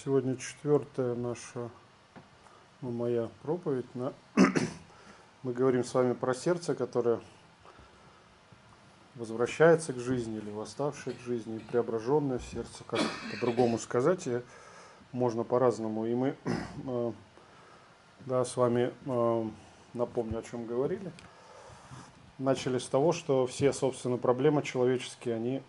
Сегодня четвертая наша, моя проповедь. Мы говорим с вами про сердце, которое возвращается к жизни или восставшее к жизни, преображенное сердце, как по-другому сказать, и можно по-разному. И мы с вами, напомню, о чем говорили. Начали с того, что все, собственно, проблемы человеческие, они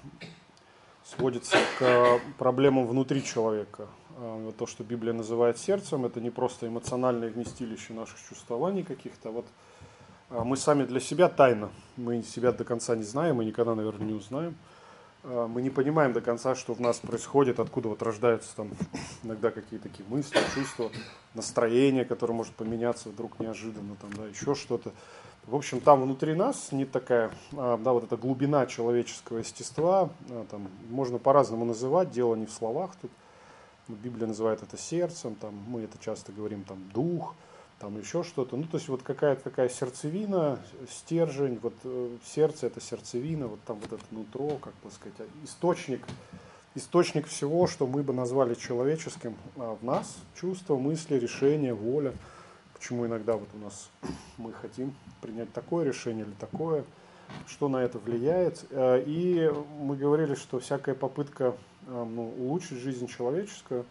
сводится к проблемам внутри человека. То, что Библия называет сердцем, это не просто эмоциональное вместилище наших чувствований каких-то. Вот мы сами для себя тайно, мы себя до конца не знаем и никогда, наверное, не узнаем. Мы не понимаем до конца, что в нас происходит, откуда вот рождаются там иногда какие-то такие мысли, чувства, настроение, которое может поменяться вдруг неожиданно, там, да, еще что-то. В общем, там внутри нас не такая, вот эта глубина человеческого естества, там можно по-разному называть, дело не в словах тут. Библия называет это сердцем, там, мы это часто говорим, там, дух, там еще что-то. Ну, то есть вот какая-то такая сердцевина, стержень, вот сердце это сердцевина, вот там вот это нутро, как бы сказать, источник всего, что мы бы назвали человеческим в нас, чувства, мысли, решения, воля. Почему иногда вот у нас мы хотим принять такое решение или такое, что на это влияет. И мы говорили, что всякая попытка улучшить жизнь человеческую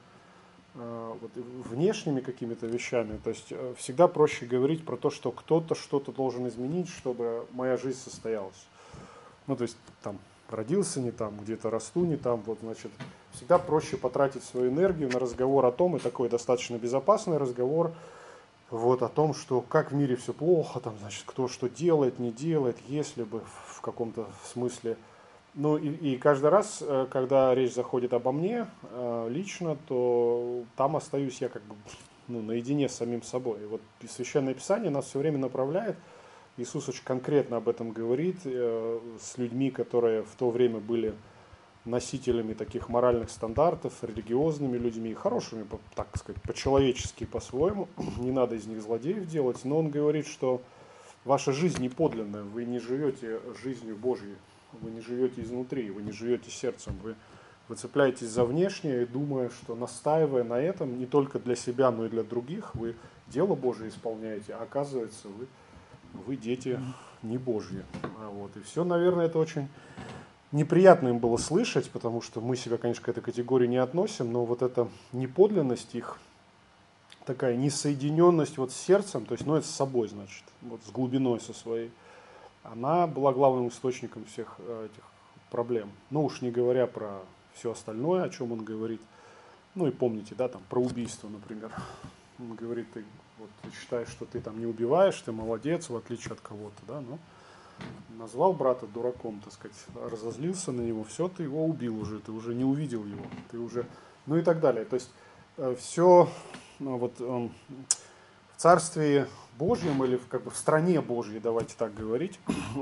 вот, внешними какими-то вещами, то есть всегда проще говорить про то, что кто-то что-то должен изменить, чтобы моя жизнь состоялась. Ну, то есть там родился не там, где-то расту не там, вот, значит, всегда проще потратить свою энергию на разговор о том, и такой достаточно безопасный разговор, вот, о том, что как в мире все плохо, там, значит, кто что делает, не делает, если бы в каком-то смысле. Ну и каждый раз, когда речь заходит обо мне лично, то там остаюсь я как бы наедине с самим собой. И вот Священное Писание нас все время направляет. Иисус очень конкретно об этом говорит с людьми, которые в то время были носителями таких моральных стандартов, религиозными людьми, хорошими, так сказать, по-человечески, по-своему. Не надо из них злодеев делать, но он говорит, что ваша жизнь не подлинная, вы не живете жизнью Божьей, вы не живете изнутри, вы не живете сердцем, вы цепляетесь за внешнее и думая, что настаивая на этом не только для себя, но и для других, вы дело Божие исполняете, а оказывается, вы дети не Божьи. Вот. И все, наверное, это очень неприятно им было слышать, потому что мы себя, конечно, к этой категории не относим, но вот эта неподлинность их, такая несоединенность вот с сердцем, то есть, это с собой, значит, вот с глубиной со своей, она была главным источником всех этих проблем. Ну уж не говоря про все остальное, о чем он говорит. Ну и помните, да, там про убийство, например. Он говорит, ты считаешь, что ты там не убиваешь, ты молодец, в отличие от кого-то, да, но назвал брата дураком, так сказать, разозлился на него, все, ты его убил уже, ты уже не увидел его, ты уже, ну и так далее. То есть все в Царстве Божьем или как бы в стране Божьей, давайте так говорить,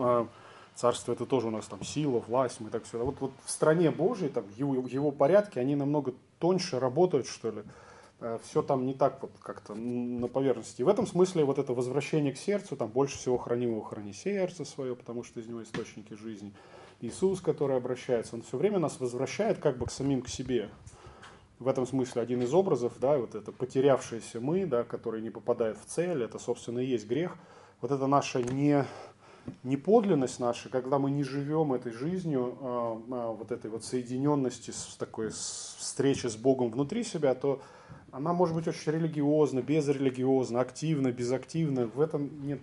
Царство это тоже у нас там сила, власть, мы так все. Вот в стране Божьей, там, его порядки, они намного тоньше работают, что ли. Все там не так вот как-то на поверхности. И в этом смысле вот это возвращение к сердцу, там больше всего хранимого храни сердце свое, потому что из него источники жизни. Иисус, который обращается, он все время нас возвращает как бы к самим к себе. В этом смысле один из образов, да, вот это потерявшиеся мы, да, которые не попадают в цель, это, собственно, и есть грех. Вот это наша неподлинность наша, когда мы не живем этой жизнью, вот этой вот соединенности, с такой встречи с Богом внутри себя, то она может быть очень религиозна, безрелигиозна, активна, безактивна. В этом нет...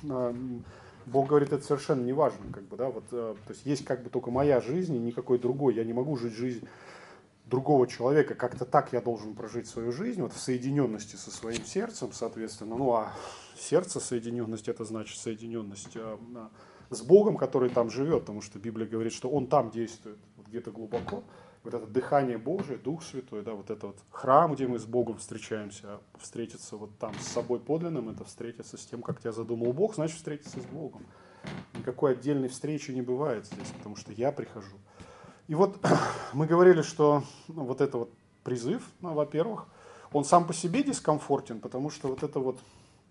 Бог говорит, это совершенно не важно. Как бы, да, вот, то есть как бы только моя жизнь и никакой другой. Я не могу жить жизнь другого человека. Как-то так я должен прожить свою жизнь, вот в соединенности со своим сердцем, соответственно. Ну а сердце, соединенность, это значит соединенность с Богом, который там живет, потому что Библия говорит, что Он там действует, вот где-то глубоко. Вот это дыхание Божие, Дух Святой, да, вот это вот храм, где мы с Богом встречаемся, а встретиться вот там с собой подлинным, это встретиться с тем, как тебя задумал Бог, значит встретиться с Богом. Никакой отдельной встречи не бывает здесь, потому что я прихожу. И вот мы говорили, что вот это вот призыв, во-первых, он сам по себе дискомфортен, потому что вот это вот,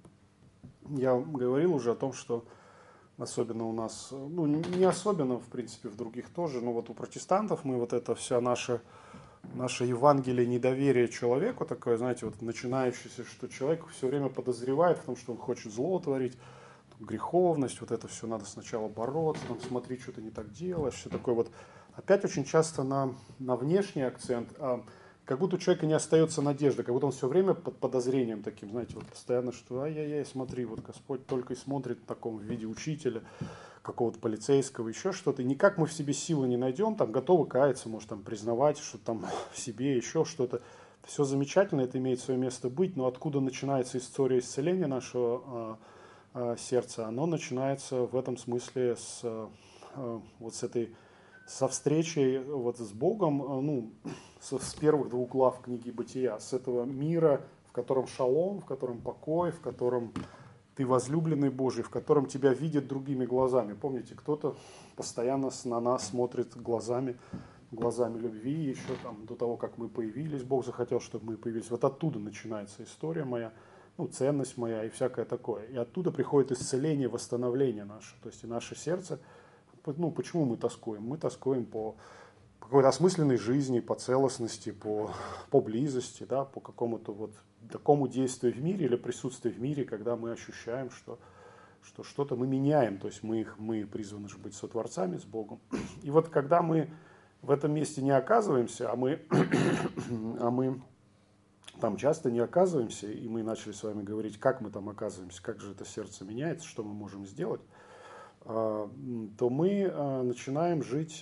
я говорил уже о том, что особенно у нас, не особенно, в принципе, в других тоже, но вот у протестантов мы вот это вся наша наше Евангелие недоверия человеку такое, знаете, вот начинающееся, что человек все время подозревает в том, что он хочет зло творить, греховность, вот это все надо сначала бороться, там, смотри, что ты не так делаешь, все такое вот. Опять очень часто на внешний акцент, как будто у человека не остается надежды, как будто он все время под подозрением таким, знаете, вот постоянно, что ай-яй-яй, смотри, вот Господь только и смотрит в таком виде учителя, какого-то полицейского, еще что-то. И никак мы в себе силы не найдем, там готовы каяться, может там признавать, что там в себе еще что-то. Все замечательно, это имеет свое место быть, но откуда начинается история исцеления нашего сердца? Оно начинается в этом смысле вот с этой со встречей вот с Богом, ну, с первых двух глав книги Бытия, с этого мира, в котором шалом, в котором покой, в котором ты возлюбленный Божий, в котором тебя видят другими глазами. Помните, кто-то постоянно на нас смотрит глазами любви, еще там до того, как мы появились, Бог захотел, чтобы мы появились. Вот оттуда начинается история моя, ну, ценность моя и всякое такое. И оттуда приходит исцеление, восстановление наше. То есть и наше сердце, ну, почему мы тоскуем? Мы тоскуем по какой-то осмысленной жизни, по целостности, по близости, да, по какому-то вот такому действию в мире или присутствию в мире, когда мы ощущаем, что что-то мы меняем, то есть мы призваны же быть сотворцами с Богом. И вот когда мы в этом месте не оказываемся, а мы там часто не оказываемся, и мы начали с вами говорить, как мы там оказываемся, как же это сердце меняется, что мы можем сделать, то мы начинаем жить,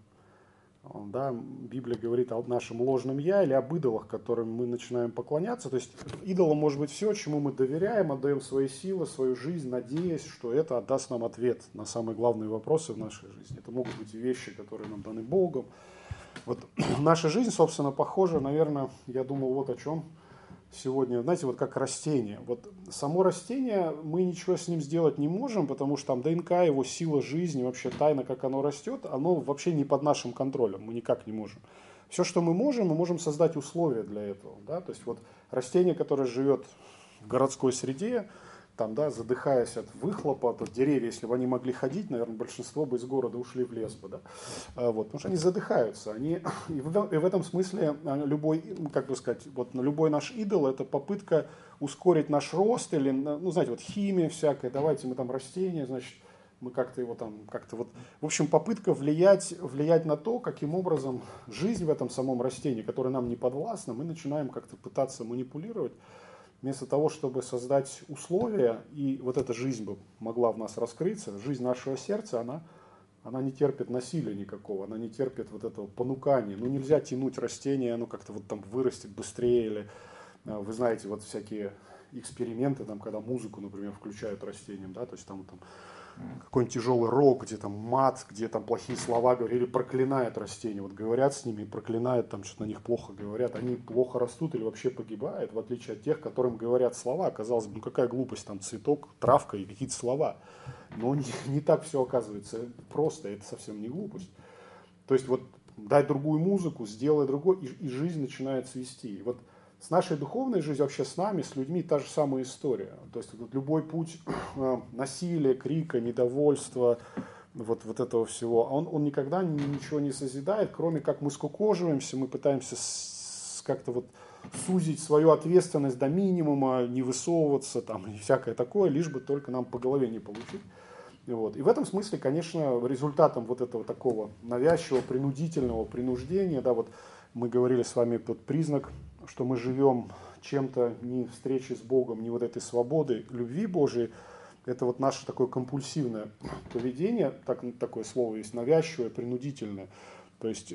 да, Библия говорит о нашем ложном «я» или об идолах, которым мы начинаем поклоняться. То есть идолом может быть все, чему мы доверяем, отдаем свои силы, свою жизнь, надеясь, что это отдаст нам ответ на самые главные вопросы в нашей жизни. Это могут быть и вещи, которые нам даны Богом. Вот наша жизнь, собственно, похожа, наверное, я думал вот о чем сегодня, знаете, вот как растение. Вот само растение, мы ничего с ним сделать не можем, потому что там ДНК, его сила жизни, вообще тайна, как оно растет, оно вообще не под нашим контролем, мы никак не можем. Все, что мы можем создать условия для этого. Да? То есть вот растение, которое живет в городской среде, там, да, задыхаясь от выхлопа, от деревьев, если бы они могли ходить, наверное, большинство бы из города ушли в лес бы, да? Вот, потому что они задыхаются. И в этом смысле любой, как бы сказать, вот любой наш идол – это попытка ускорить наш рост, или, ну, знаете, вот химия всякая, давайте мы там растения, значит, мы как-то его там, как-то вот, в общем, попытка влиять на то, каким образом жизнь в этом самом растении, которое нам не подвластно, мы начинаем как-то пытаться манипулировать, вместо того, чтобы создать условия, и вот эта жизнь бы могла в нас раскрыться, жизнь нашего сердца, она не терпит насилия никакого, она не терпит вот этого понукания. Ну, нельзя тянуть растение, оно как-то вот там вырастет быстрее, или, вы знаете, вот всякие эксперименты, там, когда музыку, например, включают растениям, да, то есть там какой-нибудь тяжелый рок, где там мат, где там плохие слова говорили, проклинают растения. Вот говорят с ними, проклинают, там что-то на них плохо говорят. Они плохо растут или вообще погибают, в отличие от тех, которым говорят слова. Казалось бы, ну какая глупость, там цветок, травка и какие-то слова. Но не так все оказывается просто, это совсем не глупость. То есть вот дай другую музыку, сделай другой, и жизнь начинает цвести. И вот с нашей духовной жизнью, вообще с нами, с людьми та же самая история. То есть вот любой путь насилия, крика, недовольства, вот этого всего, он никогда ничего не созидает, кроме как мы скукоживаемся, мы пытаемся как-то вот сузить свою ответственность до минимума, не высовываться там и всякое такое, лишь бы только нам по голове не получить. Вот. И в этом смысле, конечно, результатом вот этого такого навязчивого, принудительного принуждения, да, вот мы говорили с вами тот признак, что мы живем чем-то не встречи с Богом, не вот этой свободой, любви Божией, это вот наше такое компульсивное поведение, такое слово есть, навязчивое, принудительное. То есть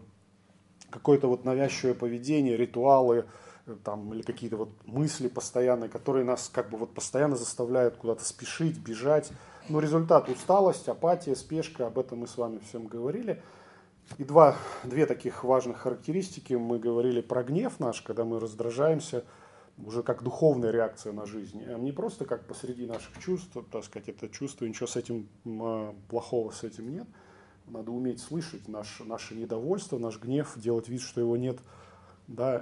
какое-то вот навязчивое поведение, ритуалы, там, или какие-то вот мысли постоянные, которые нас как бы вот постоянно заставляют куда-то спешить, бежать. Но результат – усталость, апатия, спешка, об этом мы с вами всем говорили. И две таких важных характеристики. Мы говорили про гнев наш, когда мы раздражаемся, уже как духовная реакция на жизнь, а не просто как посреди наших чувств, так сказать, это чувство, ничего с этим плохого с этим нет. Надо уметь слышать наше недовольство, наш гнев, делать вид, что его нет. Да,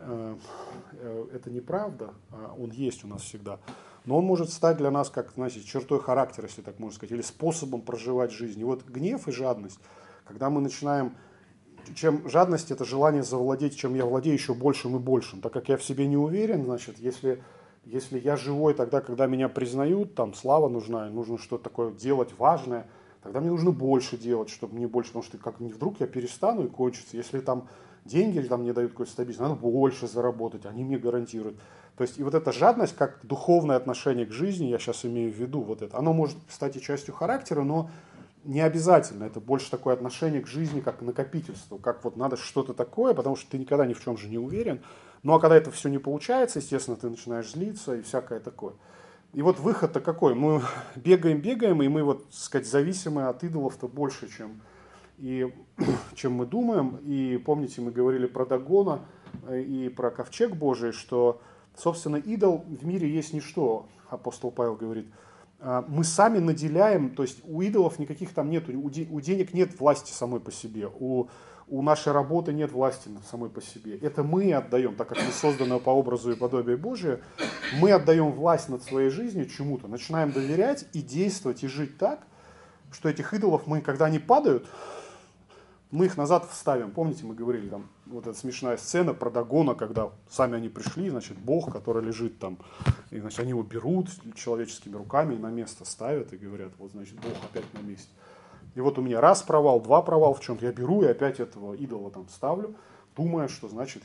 это неправда, он есть у нас всегда. Но он может стать для нас, как, знаете, чертой характера, если так можно сказать, или способом проживать жизнь. И вот гнев и жадность, когда мы начинаем чем жадность – это желание завладеть, чем я владею, еще большим и большим. Так как я в себе не уверен, значит, если я живой тогда, когда меня признают, там слава нужна, нужно что-то такое делать важное, тогда мне нужно больше делать, чтобы мне больше, потому что как не вдруг я перестану и кончится. Если там деньги или там мне дают какую-то стабильность, надо больше заработать, они мне гарантируют. То есть и вот эта жадность, как духовное отношение к жизни, я сейчас имею в виду вот это, оно может стать и частью характера, но не обязательно. Это больше такое отношение к жизни, как к накопительству, как вот надо что-то такое, потому что ты никогда ни в чем же не уверен. Ну а когда это все не получается, естественно, ты начинаешь злиться и всякое такое. И вот выход-то какой? Мы бегаем, и мы вот, так сказать, зависимы от идолов-то больше, чем мы думаем. И помните, мы говорили про Дагона и про ковчег Божий, что, собственно, идол в мире есть ничто, апостол Павел говорит. Мы сами наделяем, то есть у идолов никаких там нет, у денег нет власти самой по себе, у нашей работы нет власти самой по себе. Это мы отдаем, так как мы созданы по образу и подобию Божию, мы отдаем власть над своей жизнью чему-то, начинаем доверять и действовать, и жить так, что этих идолов мы, когда они падают, мы их назад вставим. Помните, мы говорили, там, вот эта смешная сцена про Дагона, когда сами они пришли, значит, Бог, который лежит там, и, значит, они его берут человеческими руками и на место ставят и говорят, вот, значит, Бог опять на месте. И вот у меня раз провал, два провал в чем-то, я беру и опять этого идола там ставлю, думая, что, значит,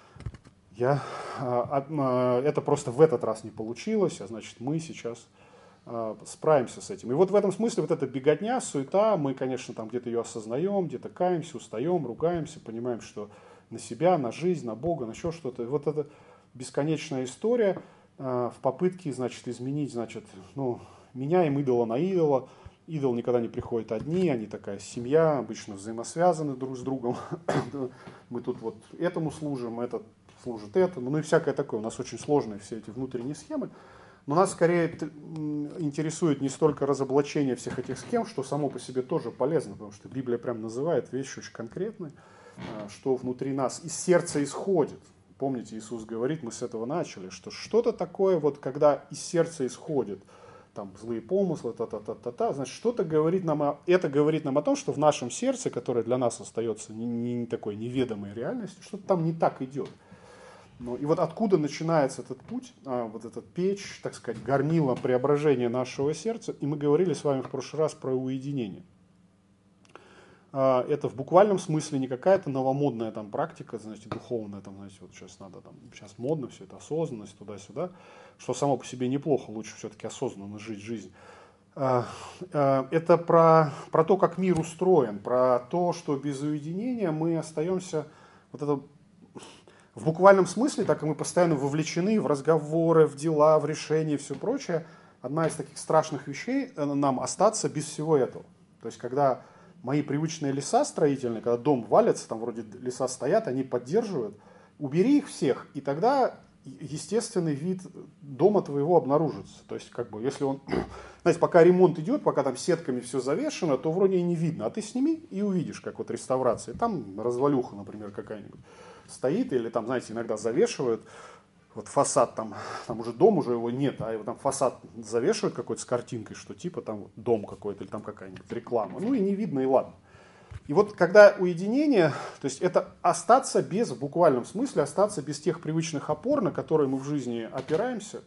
это просто в этот раз не получилось, а значит, мы сейчас справимся с этим. И вот в этом смысле вот эта беготня, суета, мы, конечно, там где-то ее осознаем, где-то каемся, устаем, ругаемся, понимаем, что на себя, на жизнь, на Бога, на еще что-то. И вот эта бесконечная история в попытке, значит, изменить, значит, меняем идола на идола. Идол никогда не приходит одни, они такая семья, обычно взаимосвязаны друг с другом. Мы тут вот этому служим, этот служит этому, ну и всякое такое. У нас очень сложные все эти внутренние схемы. Но нас скорее интересует не столько разоблачение всех этих схем, что само по себе тоже полезно, потому что Библия прям называет вещи очень конкретные, что внутри нас из сердца исходит. Помните, Иисус говорит, мы с этого начали, что что-то такое, вот когда из сердца исходит, там злые помыслы, значит, что-то говорит нам, это говорит нам о том, что в нашем сердце, которое для нас остается не такой неведомой реальностью, что-то там не так идет. Ну, и вот откуда начинается этот путь, вот этот печь, так сказать, горнило преображения нашего сердца. И мы говорили с вами в прошлый раз про уединение. Это в буквальном смысле не какая-то новомодная там практика, значит, духовная, там, знаете, вот сейчас модно все это, осознанность туда-сюда, что само по себе неплохо, лучше все-таки осознанно жить жизнь. Это про то, как мир устроен, про то, что без уединения мы остаемся, вот это в буквальном смысле, так как мы постоянно вовлечены в разговоры, в дела, в решения и все прочее, одна из таких страшных вещей нам остаться без всего этого. То есть, когда мои привычные леса строительные, когда дом валится, там вроде леса стоят, они поддерживают, убери их всех, и тогда естественный вид дома твоего обнаружится. То есть, как бы, если он, знаете, пока ремонт идет, пока там сетками все завешено, то вроде и не видно. А ты сними и увидишь, как вот реставрация. Там развалюха, например, какая-нибудь стоит, или там, знаете, иногда завешивают, вот фасад там уже дом, уже его нет, а его там фасад завешивают какой-то с картинкой, что типа там вот дом какой-то, или там какая-нибудь реклама. Ну и не видно, и ладно. И вот когда уединение, то есть это остаться без, в буквальном смысле, остаться без тех привычных опор, на которые мы в жизни опираемся.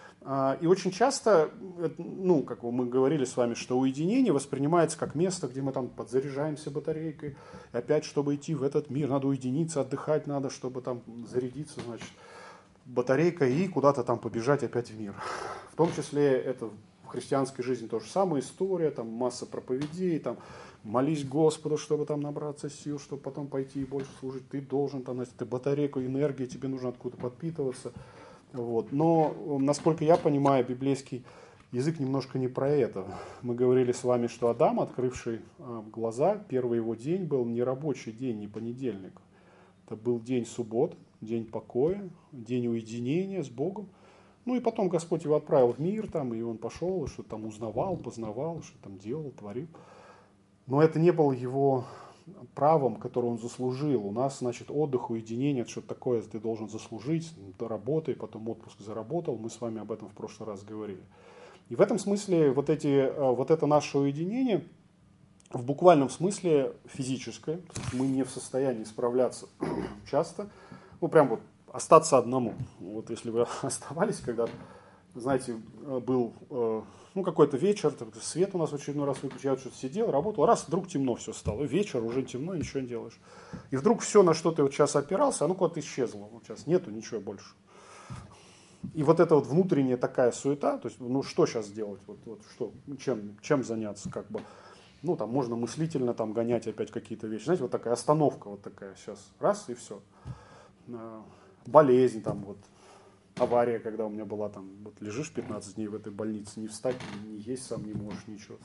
И очень часто, ну, как мы говорили с вами, что уединение воспринимается как место, где мы там подзаряжаемся батарейкой. И опять, чтобы идти в этот мир, надо уединиться, отдыхать надо, чтобы там зарядиться, значит, батарейкой и куда-то там побежать опять в мир. В том числе это в христианской жизни то же самое, история, там масса проповедей, там молись Господу, чтобы там набраться сил, чтобы потом пойти и больше служить. Ты должен, там, ты батарейку, энергии, тебе нужно откуда-то подпитываться. Вот. Но, насколько я понимаю, библейский язык немножко не про это. Мы говорили с вами, что Адам, открывший глаза, первый его день был не рабочий день, не понедельник. Это был день суббот, день покоя, день уединения с Богом. Ну и потом Господь его отправил в мир, там, и он пошел, и что-то там узнавал, познавал, что там делал, творил. Но это не было его правом, которое он заслужил. У нас, значит, отдых, уединение, это что-то такое ты должен заслужить, доработай, потом отпуск заработал. Мы с вами об этом в прошлый раз говорили. И в этом смысле вот это наше уединение, в буквальном смысле физическое. Мы не в состоянии справляться часто. Ну, прям вот остаться одному. Вот если вы оставались когда-то, знаете, был ну, какой-то вечер, свет у нас в очередной раз выключил, я что-то сидел, работал, раз, вдруг темно все стало. Вечер, уже темно, ничего не делаешь. И вдруг все, на что ты вот сейчас опирался, оно куда-то исчезло. Вот сейчас нету ничего больше. И вот эта вот внутренняя такая суета, то есть, ну, что сейчас делать, вот что, чем заняться, как бы. Ну, там можно мыслительно там гонять опять какие-то вещи. Знаете, вот такая остановка вот такая сейчас. Раз, и все. Болезнь там вот. Авария, когда у меня была там, вот лежишь 15 дней в этой больнице, не встать, не есть сам не можешь, ничего.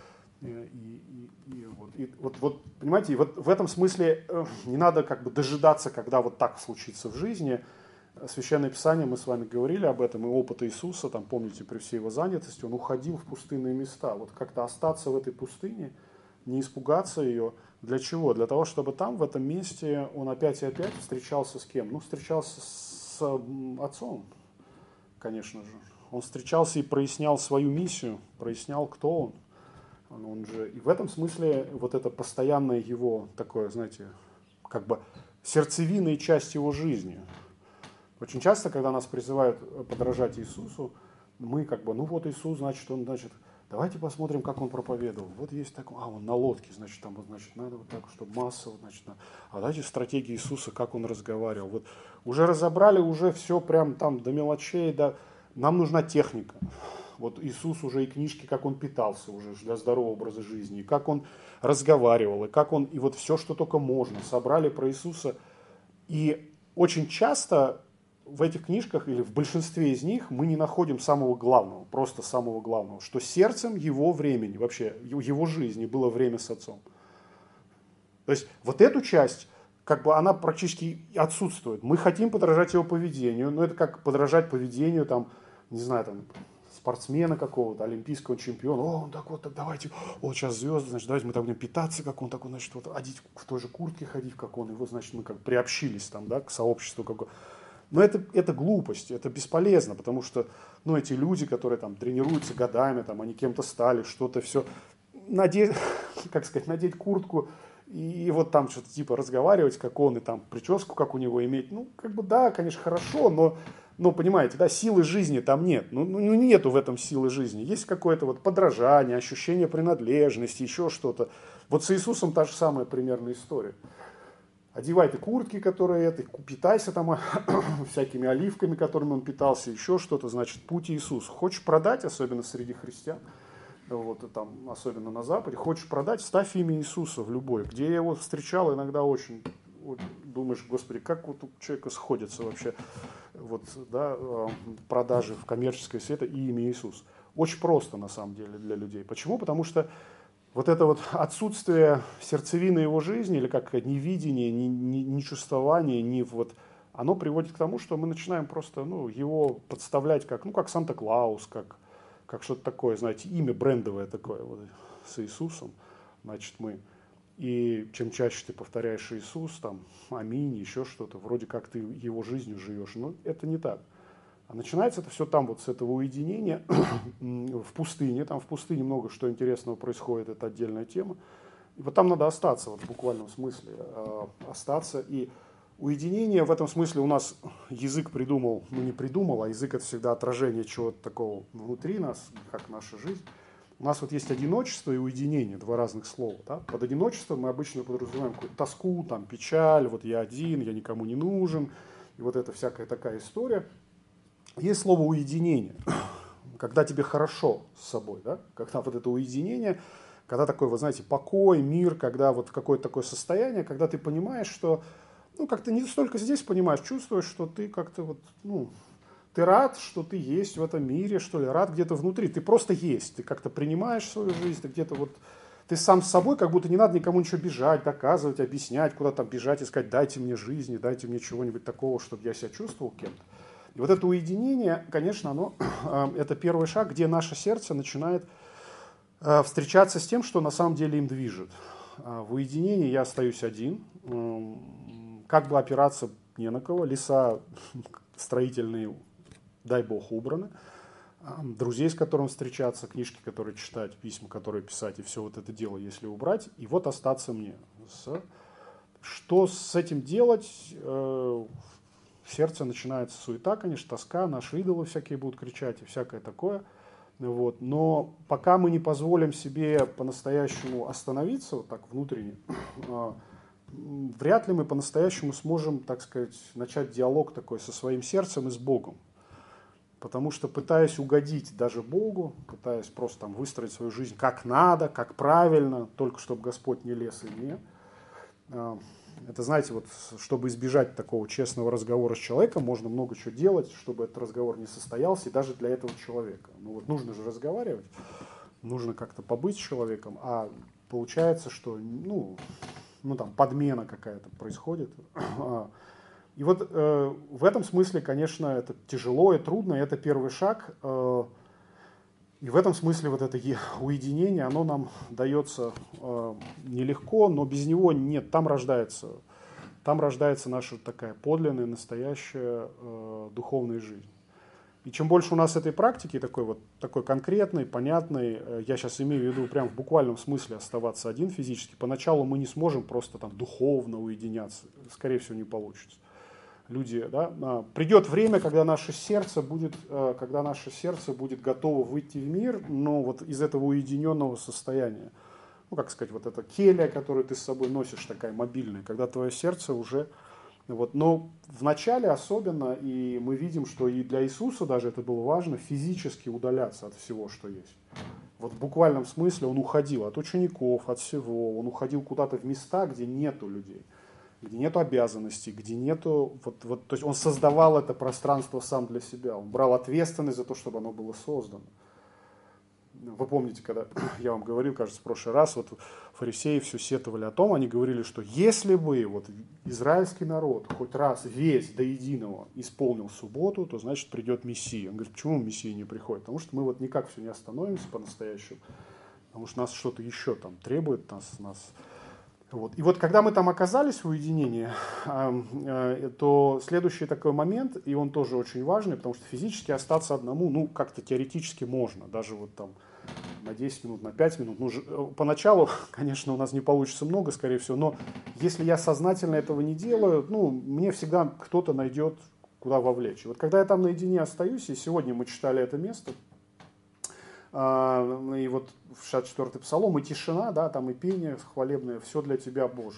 Вот, понимаете, и вот в этом смысле не надо как бы дожидаться, когда вот так случится в жизни. Священное Писание, мы с вами говорили об этом, и опыт Иисуса, там, помните, при всей его занятости, он уходил в пустынные места. Вот как-то остаться в этой пустыне, не испугаться ее. Для чего? Для того, чтобы там, в этом месте, он опять и опять встречался с кем? Ну, встречался с Отцом, конечно же. Он встречался и прояснял свою миссию, прояснял, кто он. Он же, и в этом смысле вот это постоянное его такое, знаете, как бы сердцевинная часть его жизни. Очень часто, когда нас призывают подражать Иисусу, мы как бы, ну вот Иисус, значит, он, значит, давайте посмотрим, как он проповедовал. Вот есть такой, он на лодке, значит, там, вот, значит, надо вот так, чтобы массово, значит, а давайте стратегия Иисуса, как он разговаривал. Вот уже разобрали, уже все прям там до мелочей, да, нам нужна техника. Вот Иисус уже и книжки, как он питался уже для здорового образа жизни, и как он разговаривал, и как он, и вот все, что только можно, собрали про Иисуса. И очень часто в этих книжках или в большинстве из них мы не находим самого главного, просто самого главного, что сердцем его времени, вообще его жизни было время с Отцом. То есть вот эту часть, как бы она практически отсутствует. Мы хотим подражать его поведению, но это как подражать поведению, там, не знаю, там, спортсмена какого-то, олимпийского чемпиона. Он так вот, так давайте, вот сейчас звезды, значит, давайте мы так будем питаться, как он, так он, значит, вот одеть в той же куртке ходить, как он, и вот, значит, мы как приобщились там, да, к сообществу какого. Но это глупость, это бесполезно, потому что, ну, эти люди, которые там тренируются годами, там, они кем-то стали, что-то все, надеть, как сказать, надеть куртку и вот там что-то типа разговаривать, как он, и там прическу, как у него иметь, ну, как бы, да, конечно, хорошо, но понимаете, да, силы жизни там нет, ну, нету в этом силы жизни, есть какое-то вот подражание, ощущение принадлежности, еще что-то. Вот с Иисусом та же самая примерно история. Одевай ты куртки, которые это, питайся там всякими оливками, которыми он питался, еще что-то, значит, путь Иисус. Хочешь продать, особенно среди христиан, вот, и там, особенно на Западе, хочешь продать, ставь имя Иисуса в любой. Где я его встречал, иногда очень думаешь, Господи, как вот у человека сходятся вообще вот, да, продажи в коммерческой сфере и имя Иисус. Очень просто, на самом деле, для людей. Почему? Потому что вот это вот отсутствие сердцевины его жизни, или как невидение, не чувствование, не вот, оно приводит к тому, что мы начинаем просто, ну, его подставлять как, ну, как Санта-Клаус, как что-то такое, знаете, имя брендовое такое, вот, с Иисусом, значит, мы. И чем чаще ты повторяешь Иисус, там, аминь, еще что-то, вроде как ты его жизнью живешь, но это не так. А начинается это все там, вот с этого уединения в пустыне. Там в пустыне много что интересного происходит, это отдельная тема. И вот там надо остаться, вот в буквальном смысле, остаться. И уединение в этом смысле у нас язык придумал, ну не придумал, а язык это всегда отражение чего-то такого внутри нас, как наша жизнь. У нас вот есть одиночество и уединение, два разных слова. Да? Под одиночеством мы обычно подразумеваем какую-то тоску, там, печаль, вот я один, я никому не нужен, и вот эта всякая такая история. Есть слово уединение, когда тебе хорошо с собой, да? Когда вот это уединение, когда такой, вот знаете, покой, мир, когда вот какое-то такое состояние, когда ты понимаешь, что, ну, как-то не столько здесь понимаешь, чувствуешь, что ты как-то вот, ну, ты рад, что ты есть в этом мире, что ли, рад где-то внутри, ты просто есть, ты как-то принимаешь свою жизнь, ты где-то вот, ты сам с собой, как будто не надо никому ничего бежать, доказывать, объяснять, куда там бежать и сказать, дайте мне жизни, дайте мне чего-нибудь такого, чтобы я себя чувствовал кем-то. И вот это уединение, конечно, оно, это первый шаг, где наше сердце начинает встречаться с тем, что на самом деле им движет. В уединении я остаюсь один, как бы опираться не на кого, леса строительные, дай бог, убраны. друзей, с которыми встречаться, книжки, которые читать, письма, которые писать, и все вот это дело, если убрать, и вот остаться мне. Что с этим делать? В сердце начинается суета, конечно, тоска, наши идолы всякие будут кричать и всякое такое. Вот. Но пока мы не позволим себе по-настоящему остановиться, вот так внутренне, вряд ли мы по-настоящему сможем, так сказать, начать диалог такой со своим сердцем и с Богом. Потому что, пытаясь угодить даже Богу, пытаясь просто там выстроить свою жизнь как надо, как правильно, только чтобы Господь не лез и не. Это, знаете, вот, чтобы избежать такого честного разговора с человеком, можно много чего делать, чтобы этот разговор не состоялся, и даже для этого человека. Ну вот нужно же разговаривать, нужно как-то побыть с человеком, а получается, что там подмена какая-то происходит. И вот в этом смысле, конечно, это тяжело и трудно, и это первый шаг. И в этом смысле вот это уединение, оно нам дается нелегко, но без него нет. Там рождается наша такая подлинная, настоящая духовная жизнь. И чем больше у нас этой практики, такой конкретной, понятной, я сейчас имею в виду прям в буквальном смысле оставаться один физически, поначалу мы не сможем просто там духовно уединяться, скорее всего, не получится. Люди, придет время, когда наше сердце будет готово выйти в мир, но вот из этого уединенного состояния. Как сказать, вот эта келья, которую ты с собой носишь, такая мобильная, когда твое сердце уже... Но в начале особенно, и мы видим, что и для Иисуса даже это было важно, физически удаляться от всего, что есть. Вот в буквальном смысле он уходил от учеников, от всего, он уходил куда-то в места, где нету людей, где нету обязанностей, где нету... то есть он создавал это пространство сам для себя, он брал ответственность за то, чтобы оно было создано. Вы помните, когда я вам говорил, кажется, в прошлый раз, вот фарисеи все сетовали о том, они говорили, что если бы вот израильский народ хоть раз весь до единого исполнил субботу, то значит придет Мессия. Он говорит, почему Мессия не приходит? Потому что мы вот никак все не остановимся по-настоящему, потому что нас что-то еще там требует, нас. Вот. И вот когда мы там оказались в уединении, то следующий такой момент, и он тоже очень важный, потому что физически остаться одному, как-то теоретически можно, даже вот там на 10 минут, на 5 минут. Поначалу, конечно, у нас не получится много, скорее всего, но если я сознательно этого не делаю, мне всегда кто-то найдет, куда вовлечь. И вот когда я там наедине остаюсь, и сегодня мы читали это место, и вот в 64-й псалом, и тишина, там и пение хвалебное, все для тебя, Боже.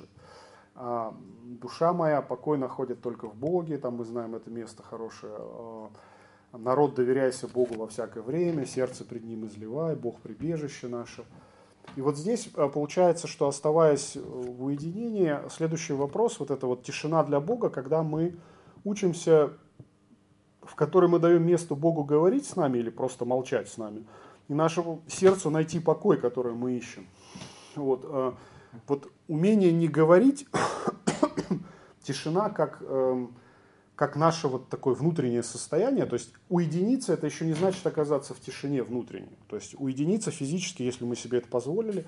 Душа моя покой находит только в Боге, там мы знаем это место хорошее. Народ, доверяйся Богу во всякое время, сердце пред Ним изливай, Бог прибежище наше. И вот здесь получается, что оставаясь в уединении, следующий вопрос, вот эта вот тишина для Бога, когда мы учимся, в которой мы даем место Богу говорить с нами или просто молчать с нами, и нашему сердцу найти покой, который мы ищем. Вот умение не говорить, тишина как наше вот такое внутреннее состояние. То есть уединиться, это еще не значит оказаться в тишине внутренней. То есть уединиться физически, если мы себе это позволили,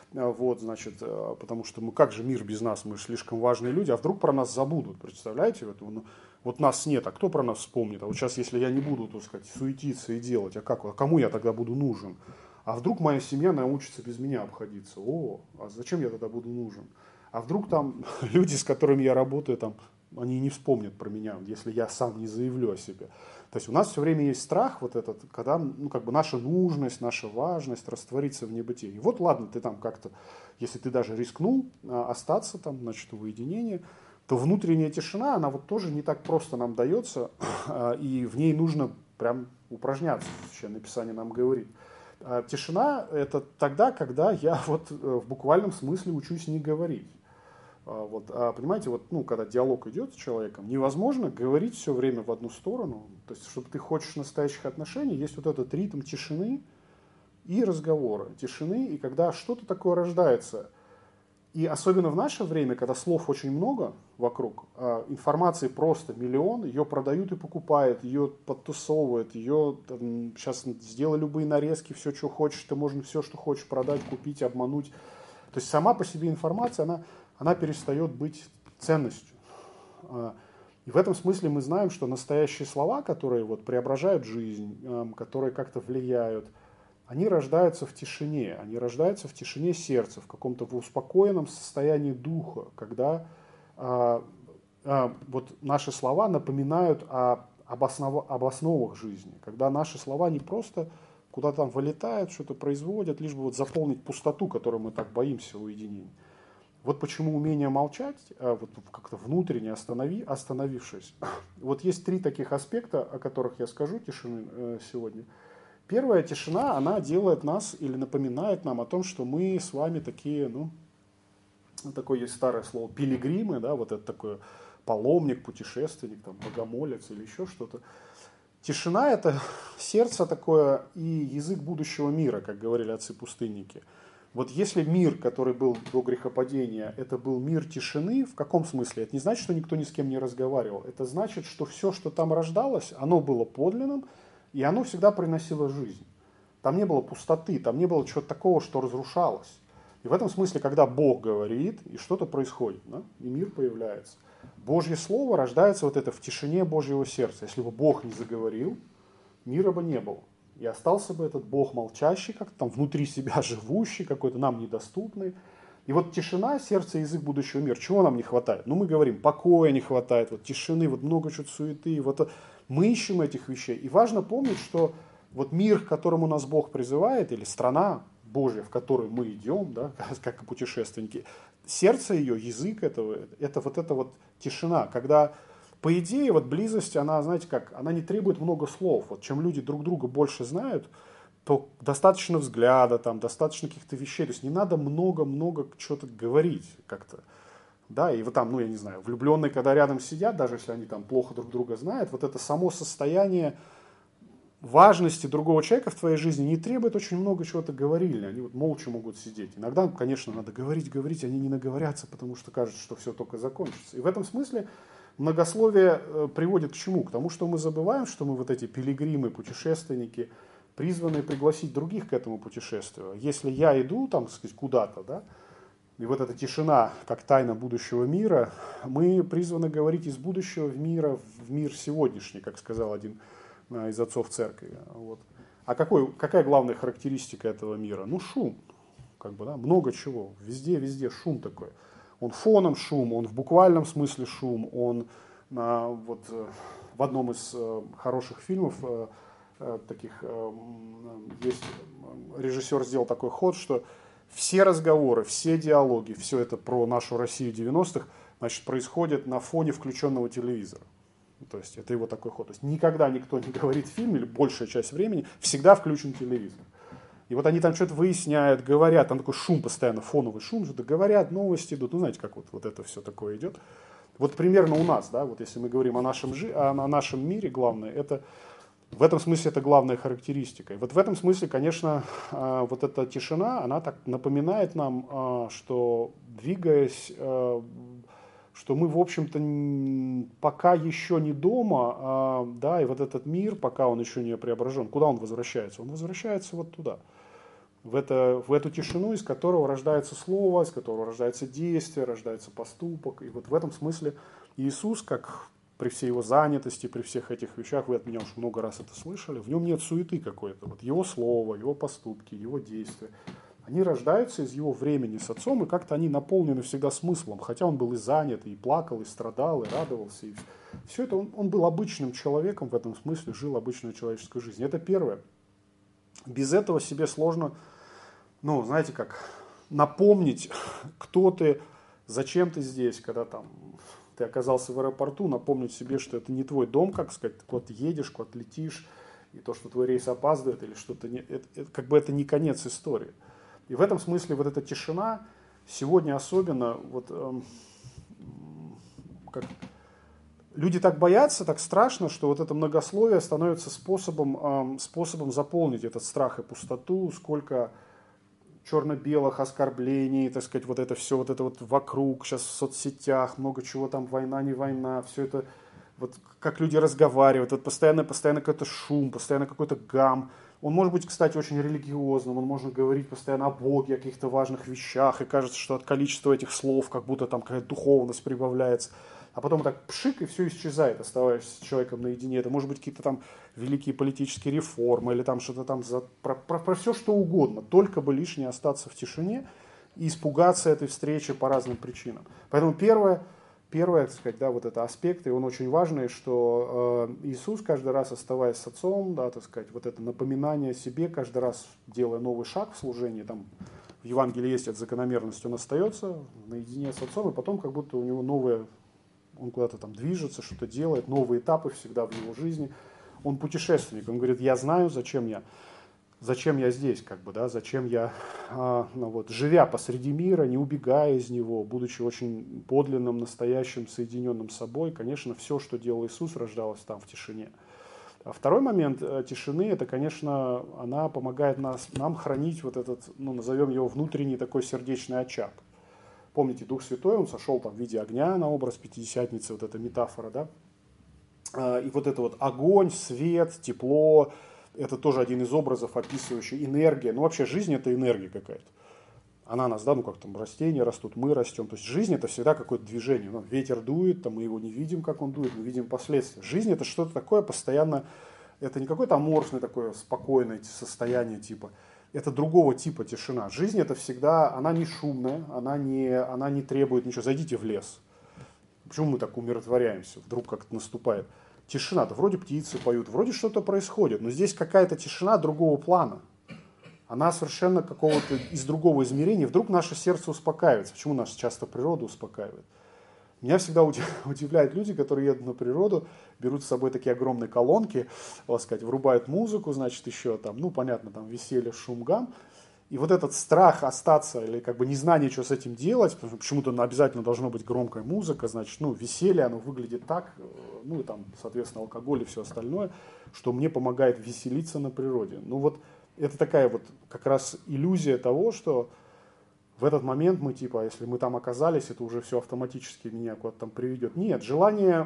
потому что как же мир без нас, мы же слишком важные люди, а вдруг про нас забудут, представляете? Вот нас нет, а кто про нас вспомнит? А вот сейчас, если я не буду, так сказать, суетиться и делать, а кому я тогда буду нужен? А вдруг моя семья научится без меня обходиться? А зачем я тогда буду нужен? А вдруг там люди, с которыми я работаю, они не вспомнят про меня, если я сам не заявлю о себе. То есть у нас все время есть страх вот этот, когда наша нужность, наша важность растворится в небытии. И вот ладно, ты там как-то, если ты даже рискнул остаться там, в уединении, то внутренняя тишина, она вот тоже не так просто нам дается, и в ней нужно прям упражняться, Священное Писание нам говорит. Тишина – это тогда, когда я в буквальном смысле учусь не говорить. Понимаете, когда диалог идет с человеком, невозможно говорить все время в одну сторону. То есть, чтобы ты хочешь настоящих отношений, есть вот этот ритм тишины и разговора. Тишины, и когда что-то такое рождается. И особенно в наше время, когда слов очень много вокруг, информации просто миллион, ее продают и покупают, ее подтусовывают, ее сейчас сделай любые нарезки, все, что хочешь, ты можно все, что хочешь продать, купить, обмануть. То есть сама по себе информация, она перестает быть ценностью. И в этом смысле мы знаем, что настоящие слова, которые вот преображают жизнь, которые как-то влияют, они рождаются в тишине, они рождаются в тишине сердца, в каком-то успокоенном состоянии духа, когда вот наши слова напоминают об основах жизни, когда наши слова не просто куда-то там вылетают, что-то производят, лишь бы вот заполнить пустоту, которую мы так боимся уединения. Вот почему умение молчать, вот как-то внутренне остановившись. Вот есть 3 таких аспекта, о которых я скажу тишины сегодня. Первая тишина, она делает нас или напоминает нам о том, что мы с вами такие, ну, такое есть старое слово, пилигримы, да, вот это такой паломник, путешественник, там, богомолец или еще что-то. Тишина – это сердце такое и язык будущего мира, как говорили отцы-пустынники. Вот если мир, который был до грехопадения, это был мир тишины, в каком смысле? Это не значит, что никто ни с кем не разговаривал. Это значит, что все, что там рождалось, оно было подлинным, и оно всегда приносило жизнь. Там не было пустоты, там не было чего-то такого, что разрушалось. И в этом смысле, когда Бог говорит, и что-то происходит, да, и мир появляется. Божье Слово рождается вот это в тишине Божьего сердца. Если бы Бог не заговорил, мира бы не было. И остался бы этот Бог молчащий, как-то там внутри себя живущий, какой-то нам недоступный. И вот тишина, сердце, язык будущего мира. Чего нам не хватает? Ну, мы говорим, покоя не хватает, вот тишины, вот много чего суеты. Вот мы ищем этих вещей. И важно помнить, что вот мир, к которому нас Бог призывает, или страна Божья, в которую мы идем, да, как путешественники, сердце ее, язык этого, это вот тишина, когда, по идее, вот близость, она, знаете как, она не требует много слов. Вот чем люди друг друга больше знают, то достаточно взгляда, там, достаточно каких-то вещей. То есть не надо много-много чего-то говорить как-то. Да, и вот там, ну, я не знаю, влюбленные, когда рядом сидят, даже если они там плохо друг друга знают, вот это само состояние важности другого человека в твоей жизни не требует очень много чего-то говорили. Они вот молча могут сидеть. Иногда, конечно, надо говорить, они не наговорятся, потому что кажется, что все только закончится. И в этом смысле многословие приводит к чему? К тому, что мы забываем, что мы вот эти пилигримы, путешественники, призваны пригласить других к этому путешествию. Если я иду там, так сказать, куда-то, да, и вот эта тишина, как тайна будущего мира, мы призваны говорить из будущего в мир сегодняшний, как сказал один из отцов церкви. Вот. А какая главная характеристика этого мира? Ну, шум. Как бы, да, много чего. Везде шум такой. Он фоном шум, он в буквальном смысле шум, он вот в одном из хороших фильмов таких есть, режиссер сделал такой ход, что все разговоры, все диалоги, все это про нашу Россию 90-х, значит, происходит на фоне включенного телевизора. То есть это его такой ход. То есть никогда никто не говорит в фильме, или большая часть времени, всегда включен телевизор. И вот они там что-то выясняют, говорят, там такой шум постоянно, фоновый шум, что-то говорят, новости идут, ну знаете, как вот это все такое идет. Вот примерно у нас, да, вот если мы говорим о нашем мире, главное, это в этом смысле это главная характеристика. И вот в этом смысле, конечно, вот эта тишина, она так напоминает нам, что двигаясь, что мы, в общем-то, пока еще не дома, да, и вот этот мир, пока он еще не преображен, куда он возвращается? Он возвращается вот туда, в эту тишину, из которого рождается слово, из которого рождается действие, рождается поступок. И вот в этом смысле Иисус, как при всей его занятости, при всех этих вещах, вы от меня уж много раз это слышали, в нем нет суеты какой-то. Вот его слово, его поступки, его действия, они рождаются из его времени с отцом, и как-то они наполнены всегда смыслом. Хотя он был и занят, и плакал, и страдал, и радовался. И все это он был обычным человеком в этом смысле, жил обычную человеческую жизнь. Это первое. Без этого себе сложно, ну, знаете как, напомнить, кто ты, зачем ты здесь, когда там ты оказался в аэропорту, напомнить себе, что это не твой дом, как сказать, ты куда-то едешь, куда-то летишь, и то, что твой рейс опаздывает, или что-то, как бы это не конец истории. И в этом смысле вот эта тишина сегодня особенно, вот, как, люди так боятся, так страшно, что вот это многословие становится способом заполнить этот страх и пустоту, сколько черно-белых оскорблений, так сказать, вот это все, вот это вот вокруг, сейчас в соцсетях, много чего там, война, не война, все это, вот как люди разговаривают, вот постоянно какой-то шум, постоянно какой-то гам. Он может быть, кстати, очень религиозным, он может говорить постоянно о Боге, о каких-то важных вещах, и кажется, что от количества этих слов как будто там какая-то духовность прибавляется. а потом так пшик, и все исчезает, оставаясь с человеком наедине. Это может быть какие-то там великие политические реформы, или там что-то там, про все что угодно, только бы лишь не остаться в тишине и испугаться этой встречи по разным причинам. Поэтому первое, так сказать, да, вот это аспект, и он очень важный, что Иисус, каждый раз оставаясь с Отцом, да, так сказать, вот это напоминание себе, каждый раз делая новый шаг в служении, там в Евангелии есть эта закономерность, он остается наедине с Отцом, и потом как будто у него новое, он куда-то там движется, что-то делает, новые этапы всегда в его жизни. Он путешественник, он говорит, я знаю, зачем я здесь, как бы, да, зачем я, живя посреди мира, не убегая из него, будучи очень подлинным, настоящим, соединенным с собой, конечно, все, что делал Иисус, рождалось там в тишине. А второй момент тишины, это, конечно, она помогает нам хранить вот этот, назовем его внутренний такой сердечный очаг. Помните, Дух Святой, он сошел там в виде огня на образ Пятидесятницы, вот эта метафора, да, и вот это вот огонь, свет, тепло, это тоже один из образов, описывающий энергия. Вообще жизнь это энергия какая-то. Она нас, да, как там растения растут, мы растем. То есть жизнь это всегда какое-то движение. Ветер дует, там, мы его не видим, как он дует, мы видим последствия. Жизнь это что-то такое постоянно, это не какое-то аморфное такое спокойное состояние типа. Это другого типа тишина. Жизнь это всегда, она не шумная, она не требует ничего. Зайдите в лес. Почему мы так умиротворяемся? Вдруг как-то наступает. Тишина-то, вроде птицы поют, вроде что-то происходит, но здесь какая-то тишина другого плана. Она совершенно какого-то из другого измерения. Вдруг наше сердце успокаивается. Почему нас часто природа успокаивает? Меня всегда удивляют люди, которые едут на природу, берут с собой такие огромные колонки, так сказать, врубают музыку, значит, еще там, понятно, там веселье, шум, гам. И вот этот страх остаться или как бы незнание, что с этим делать, потому что почему-то обязательно должна быть громкая музыка, значит, веселье, оно выглядит так, и там, соответственно, алкоголь и все остальное, что мне помогает веселиться на природе. Это такая вот как раз иллюзия того, что в этот момент мы если мы там оказались, это уже все автоматически меня куда-то там приведет. Нет, желание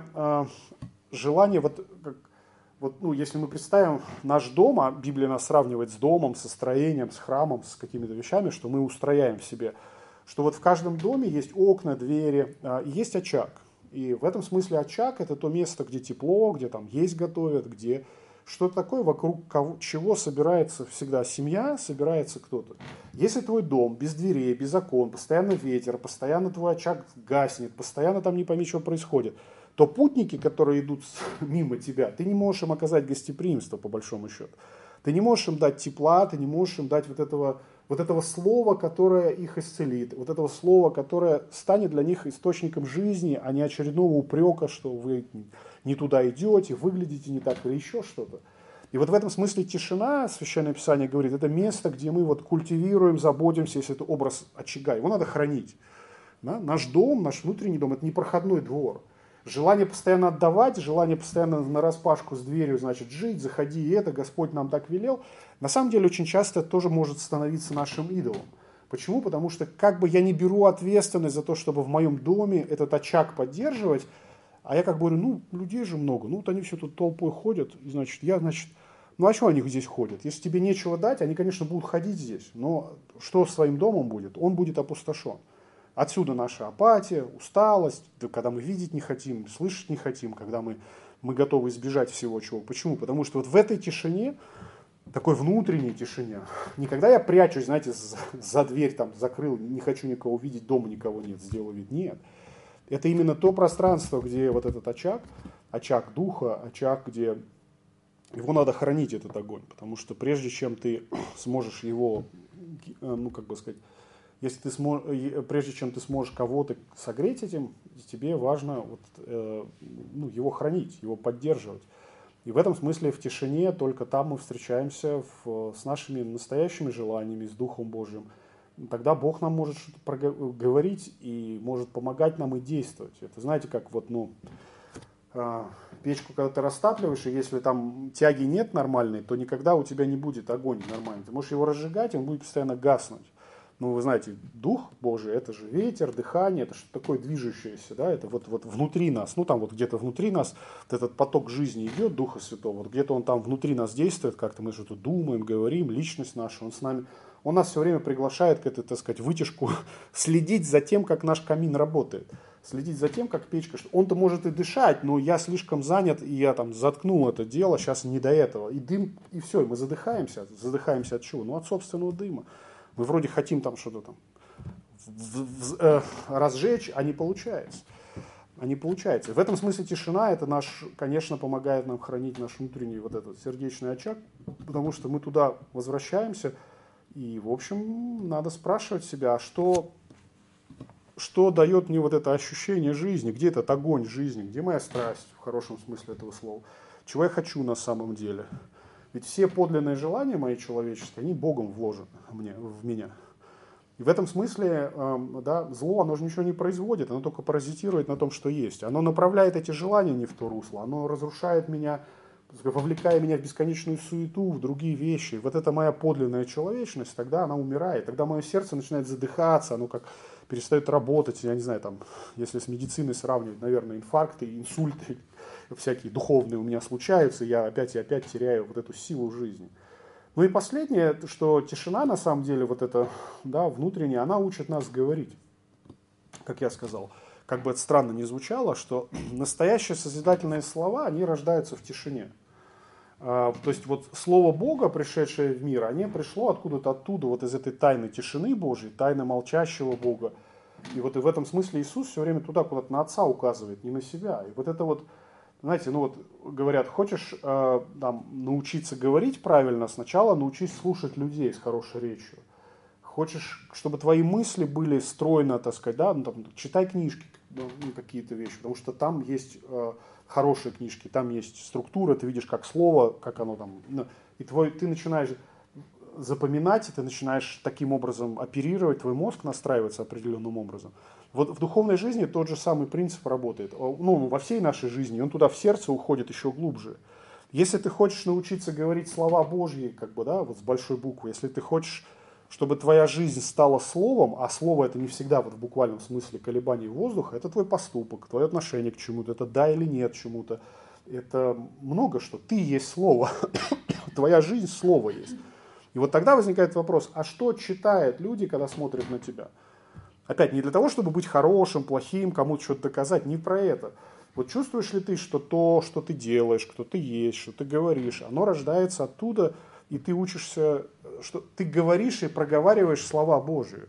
если мы представим наш дом, а Библия нас сравнивает с домом, со строением, с храмом, с какими-то вещами, что мы устрояем в себе, что вот в каждом доме есть окна, двери, и есть очаг. И в этом смысле очаг это то место, где тепло, где там есть готовят, где что-то такое, вокруг чего собирается всегда семья, собирается кто-то. Если твой дом без дверей, без окон, постоянно ветер, постоянно твой очаг гаснет, постоянно там не пойми, что происходит, то путники, которые идут мимо тебя, ты не можешь им оказать гостеприимство, по большому счету. Ты не можешь им дать тепла, ты не можешь им дать вот этого слова, которое их исцелит, вот этого слова, которое станет для них источником жизни, а не очередного упрека, что вы не туда идете, выглядите не так или еще что-то. И вот в этом смысле тишина, Священное Писание говорит, это место, где мы культивируем, заботимся, если это образ очага, его надо хранить. Да? Наш дом, наш внутренний дом, это не проходной двор. Желание постоянно отдавать, желание постоянно нараспашку с дверью, значит, жить, заходи, и это Господь нам так велел, на самом деле очень часто тоже может становиться нашим идолом. Почему? Потому что как бы я не беру ответственность за то, чтобы в моем доме этот очаг поддерживать, а я как бы говорю, людей же много, вот они все тут толпой ходят, и а что они здесь ходят? Если тебе нечего дать, они, конечно, будут ходить здесь, но что с своим домом будет? Он будет опустошен. Отсюда наша апатия, усталость, когда мы видеть не хотим, слышать не хотим, когда мы готовы избежать всего чего. Почему? Потому что вот в этой тишине, такой внутренней тишине, не когда я прячусь, знаете, за дверь там закрыл, не хочу никого видеть, дома никого нет, сделаю вид. Нет. Это именно то пространство, где вот этот очаг духа, очаг, где его надо хранить, этот огонь. Потому что прежде чем ты сможешь его, прежде чем ты сможешь кого-то согреть этим, тебе важно его хранить, его поддерживать. И в этом смысле в тишине только там мы встречаемся с нашими настоящими желаниями, с Духом Божьим. Тогда Бог нам может что-то говорить и может помогать нам и действовать. Это знаете, как печку, когда ты растапливаешь, и если там тяги нет нормальной, то никогда у тебя не будет огонь нормальный. Ты можешь его разжигать, и он будет постоянно гаснуть. Вы знаете, Дух Божий, это же ветер, дыхание, это что-то такое движущееся, да, это вот внутри нас, где-то внутри нас вот этот поток жизни идет, Духа Святого, где-то он там внутри нас действует, как-то мы что-то думаем, говорим, личность наша, он с нами, он нас все время приглашает к этой, так сказать, вытяжку, следить за тем, как наш камин работает, следить за тем, как печка, что он-то может и дышать, но я слишком занят, и я там заткнул это дело, сейчас не до этого. И дым, и все, и мы задыхаемся. Задыхаемся от чего? Ну, от собственного дыма. Мы вроде хотим там что-то там разжечь, а не получается. А не получается. И в этом смысле тишина, это наш, конечно, помогает нам хранить наш внутренний вот этот сердечный очаг, потому что мы туда возвращаемся, и, в общем, надо спрашивать себя, а что дает мне вот это ощущение жизни, где этот огонь жизни, где моя страсть, в хорошем смысле этого слова, чего я хочу на самом деле. Ведь все подлинные желания мои человеческие, они Богом вложены в меня. И в этом смысле да, зло, оно же ничего не производит, оно только паразитирует на том, что есть. Оно направляет эти желания не в то русло, оно разрушает меня, вовлекая меня в бесконечную суету, в другие вещи. И вот эта моя подлинная человечность, тогда она умирает, тогда мое сердце начинает задыхаться, оно как перестает работать, я не знаю, там, если с медициной сравнивать, наверное, инфаркты, инсульты, всякие духовные у меня случаются, и я опять теряю вот эту силу жизни. Ну и последнее, что тишина, на самом деле, вот эта, да, внутренняя, она учит нас говорить. Как я сказал, как бы это странно ни звучало, что настоящие созидательные слова, они рождаются в тишине. То есть вот слово Бога, пришедшее в мир, оно пришло откуда-то оттуда, вот из этой тайны тишины Божьей, тайны молчащего Бога. И вот и в этом смысле Иисус все время туда, куда-то на Отца указывает, не на себя. И вот это вот, знаете, ну вот говорят, хочешь там, научиться говорить правильно, сначала научись слушать людей с хорошей речью. Хочешь, чтобы твои мысли были стройно, так сказать, да, ну, там, читай книжки, ну, какие-то вещи, потому что там есть хорошие книжки, там есть структура, ты видишь, как слово, как оно там, ну, и ты начинаешь запоминать, и ты начинаешь таким образом оперировать, твой мозг настраивается определенным образом. Вот в духовной жизни тот же самый принцип работает. Ну, во всей нашей жизни, он туда в сердце уходит еще глубже. Если ты хочешь научиться говорить слова Божьи, как бы, да, вот с большой буквы, если ты хочешь, чтобы твоя жизнь стала словом, а слово это не всегда вот в буквальном смысле колебаний воздуха, это твой поступок, твое отношение к чему-то, это да или нет чему-то, это много что. Ты есть слово, твоя жизнь слово есть. И вот тогда возникает вопрос, а что читают люди, когда смотрят на тебя? Опять, не для того, чтобы быть хорошим, плохим, кому-то что-то доказать, не про это. Вот чувствуешь ли ты, что то, что ты делаешь, кто ты есть, что ты говоришь, оно рождается оттуда, и ты учишься, что ты говоришь и проговариваешь слова Божии.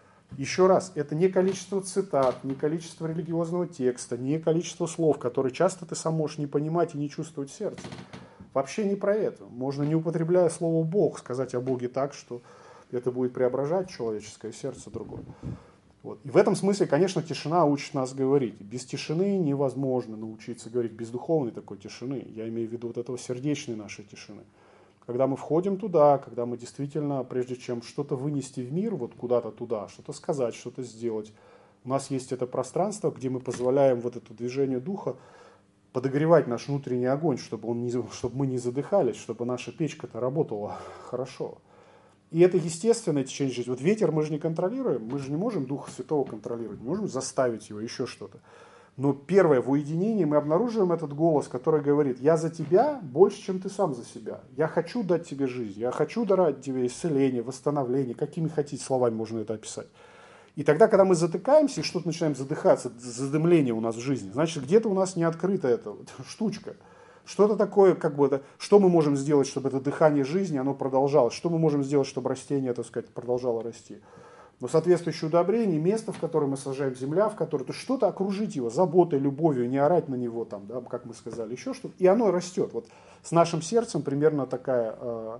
Еще раз, это не количество цитат, не количество религиозного текста, не количество слов, которые часто ты сам можешь не понимать и не чувствовать в сердце. Вообще не про это. Можно, не употребляя слово «Бог», сказать о Боге так, что это будет преображать человеческое сердце другое. Вот. И в этом смысле, конечно, тишина учит нас говорить. Без тишины невозможно научиться говорить, без духовной такой тишины. Я имею в виду вот этого сердечной нашей тишины. Когда мы входим туда, когда мы действительно, прежде чем что-то вынести в мир, вот куда-то туда, что-то сказать, что-то сделать, у нас есть это пространство, где мы позволяем вот это движение духа подогревать наш внутренний огонь, чтобы мы не задыхались, чтобы наша печка-то работала хорошо. И это естественное течение жизни. Вот ветер мы же не контролируем, мы же не можем Духа Святого контролировать, не можем заставить его, еще что-то. Но первое, в уединении мы обнаруживаем этот голос, который говорит: я за тебя больше, чем ты сам за себя. Я хочу дать тебе жизнь, я хочу дарить тебе исцеление, восстановление, какими хотите словами можно это описать. И тогда, когда мы затыкаемся и что-то начинаем задыхаться, задымление у нас в жизни, значит, где-то у нас не открыта эта вот штучка. Что-то такое, как бы, что мы можем сделать, чтобы это дыхание жизни, оно продолжалось, что мы можем сделать, чтобы растение, так сказать, продолжало расти. Но соответствующее удобрение, место, в которое мы сажаем, земля, в которой, то что-то окружить его заботой, любовью, не орать на него, там, да, как мы сказали, еще что-то, и оно растет. Вот с нашим сердцем примерно такая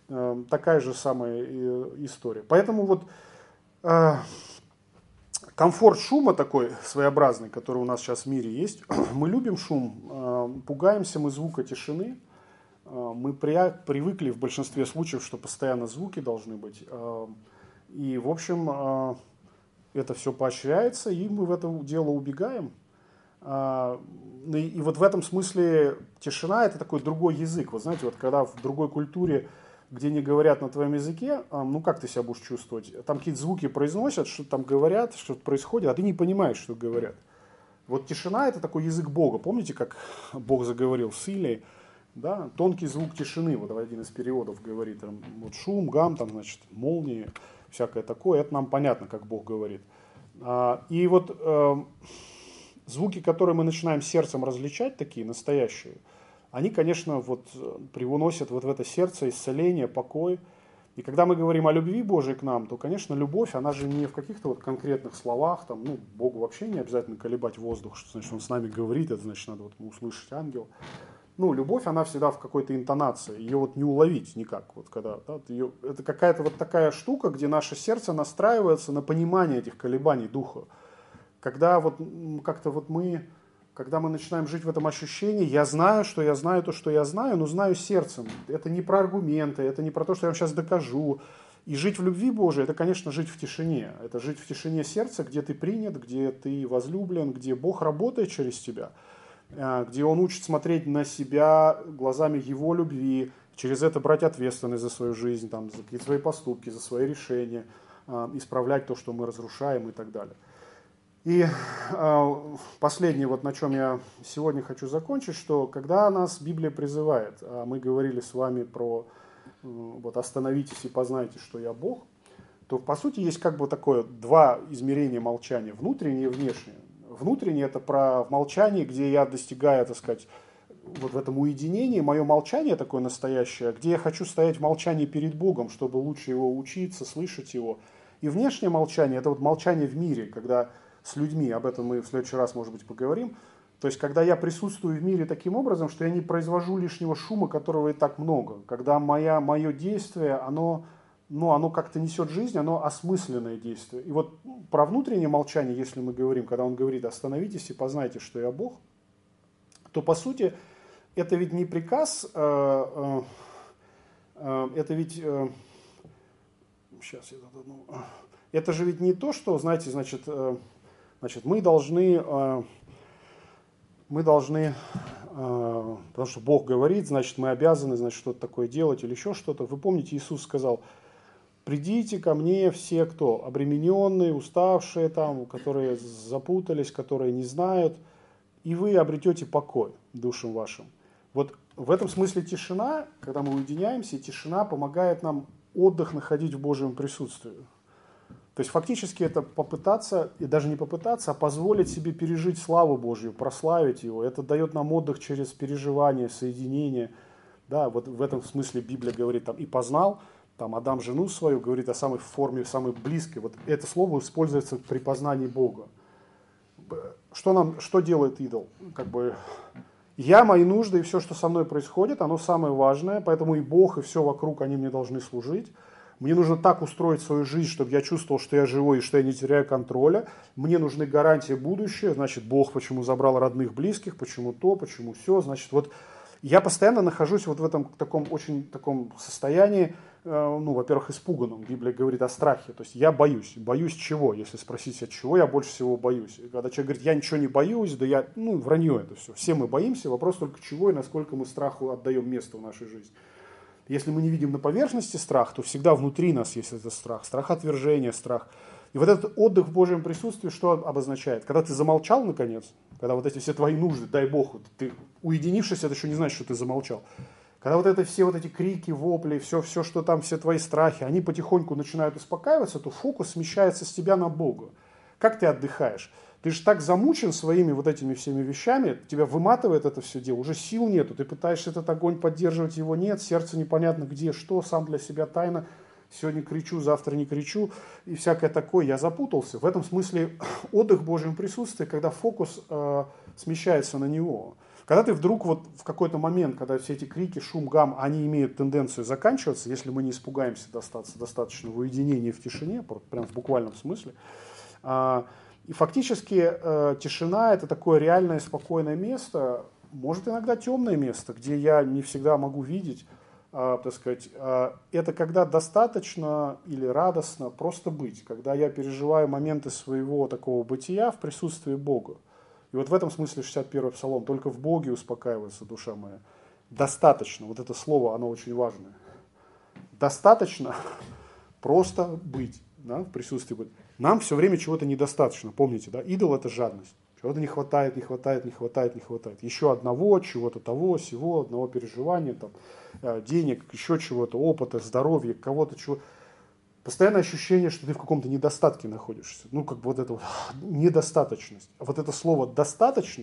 же самая история. Поэтому вот комфорт шума такой своеобразный, который у нас сейчас в мире есть. Мы любим шум, пугаемся мы звука тишины. Мы привыкли в большинстве случаев, что постоянно звуки должны быть. И, в общем, это все поощряется, и мы в это дело убегаем. И вот в этом смысле тишина – это такой другой язык. Вот знаете, вот когда в другой культуре, где не говорят на твоем языке, ну как ты себя будешь чувствовать? Там какие-то звуки произносят, что-то там говорят, что-то происходит, а ты не понимаешь, что говорят. Вот тишина – это такой язык Бога. Помните, как Бог заговорил с Илией? Да? Тонкий звук тишины, вот один из переводов говорит, там, вот шум, гам, там, значит, молнии, всякое такое. Это нам понятно, как Бог говорит. И вот звуки, которые мы начинаем сердцем различать, такие настоящие, они, конечно, вот привносят вот в это сердце исцеление, покой. И когда мы говорим о любви Божией к нам, то, конечно, любовь, она же не в каких-то вот конкретных словах, там, ну, Богу вообще не обязательно колебать воздух, что значит, Он с нами говорит, это значит, надо вот услышать ангел. Ну, любовь, она всегда в какой-то интонации, ее вот не уловить никак, вот когда, да, это какая-то вот такая штука, где наше сердце настраивается на понимание этих колебаний духа. Когда вот как-то вот когда мы начинаем жить в этом ощущении, я знаю то, что я знаю, но знаю сердцем. Это не про аргументы, это не про то, что я вам сейчас докажу. И жить в любви Божией, это, конечно, жить в тишине. Это жить в тишине сердца, где ты принят, где ты возлюблен, где Бог работает через тебя, где Он учит смотреть на себя глазами Его любви, через это брать ответственность за свою жизнь, там, за какие-то свои поступки, за свои решения, исправлять то, что мы разрушаем и так далее. И последнее, вот на чем я сегодня хочу закончить, что когда нас Библия призывает, мы говорили с вами про вот остановитесь и познайте, что я Бог, то по сути есть как бы такое два измерения молчания, внутреннее и внешнее. Внутреннее это про молчание, где я достигаю, так сказать, вот в этом уединении, мое молчание такое настоящее, где я хочу стоять в молчании перед Богом, чтобы лучше Его учиться, слышать Его. И внешнее молчание, это вот молчание в мире, когда с людьми, об этом мы в следующий раз, может быть, поговорим. То есть, когда я присутствую в мире таким образом, что я не произвожу лишнего шума, которого и так много. Когда мое действие, оно как-то несет жизнь, оно осмысленное действие. И вот про внутреннее молчание, если мы говорим, когда он говорит «остановитесь и познайте, что я Бог», то, по сути, это ведь не приказ, это ведь... Сейчас я... Это же ведь не то, что, знаете, значит, мы должны, потому что Бог говорит, значит, мы обязаны, значит, что-то такое делать или еще что-то. Вы помните, Иисус сказал, придите ко мне все, кто обремененные, уставшие, там, которые запутались, которые не знают, и вы обретете покой душам вашим. Вот в этом смысле тишина, когда мы уединяемся, тишина помогает нам отдых находить в Божьем присутствии. То есть фактически это попытаться, и даже не попытаться, а позволить себе пережить славу Божью, прославить Его. Это дает нам отдых через переживание, соединение. Да, вот в этом смысле Библия говорит, там, и познал, там Адам жену свою, говорит о самой форме, самой близкой. Вот это слово используется при познании Бога. Что делает идол? Как бы я, мои нужды и все, что со мной происходит, оно самое важное, поэтому и Бог, и все вокруг, они мне должны служить. Мне нужно так устроить свою жизнь, чтобы я чувствовал, что я живой и что я не теряю контроля. Мне нужны гарантии будущего. Значит, Бог почему забрал родных, близких, почему то, почему все. Значит, вот я постоянно нахожусь вот в этом таком очень таком состоянии, во-первых, испуганном. Библия говорит о страхе. То есть я боюсь. Боюсь чего? Если спросить, от чего я больше всего боюсь. И когда человек говорит, я ничего не боюсь, да вранье это все. Все мы боимся. Вопрос только чего и насколько мы страху отдаем место в нашей жизни. Если мы не видим на поверхности страх, то всегда внутри нас есть этот страх. Страх отвержения, страх. И вот этот отдых в Божьем присутствии что обозначает? Когда ты замолчал, наконец, когда вот эти все твои нужды, дай Бог, вот ты уединившись, это еще не значит, что ты замолчал. Когда вот это все вот эти крики, вопли, все, что там, все твои страхи, они потихоньку начинают успокаиваться, то фокус смещается с тебя на Бога. Как ты отдыхаешь? Ты же так замучен своими вот этими всеми вещами, тебя выматывает это все дело, уже сил нету, ты пытаешься этот огонь поддерживать, его нет, сердце непонятно где, что, сам для себя тайна, сегодня кричу, завтра не кричу, и всякое такое, я запутался. В этом смысле отдых в Божьем присутствии, когда фокус смещается на Него. Когда ты вдруг вот в какой-то момент, когда все эти крики, шум, гам, они имеют тенденцию заканчиваться, если мы не испугаемся достаточно в уединении, в тишине, прям в буквальном смысле, и фактически тишина – это такое реальное спокойное место, может иногда темное место, где я не всегда могу видеть, так сказать. Это когда достаточно или радостно просто быть, когда я переживаю моменты своего такого бытия в присутствии Бога. И вот в этом смысле 61-й Псалом, только в Боге успокаивается душа моя. Достаточно, вот это слово, оно очень важное. Достаточно просто быть, да, в присутствии Бога. Нам все время чего-то недостаточно, помните, да? Идол – это жадность. Чего-то не хватает. Еще одного, чего-то того, сего, одного переживания, там, денег, еще чего-то, опыта, здоровья, кого-то чего. Постоянное ощущение, что ты в каком-то недостатке находишься. Ну, как бы вот это вот недостаточность. А вот это слово «достаточно»,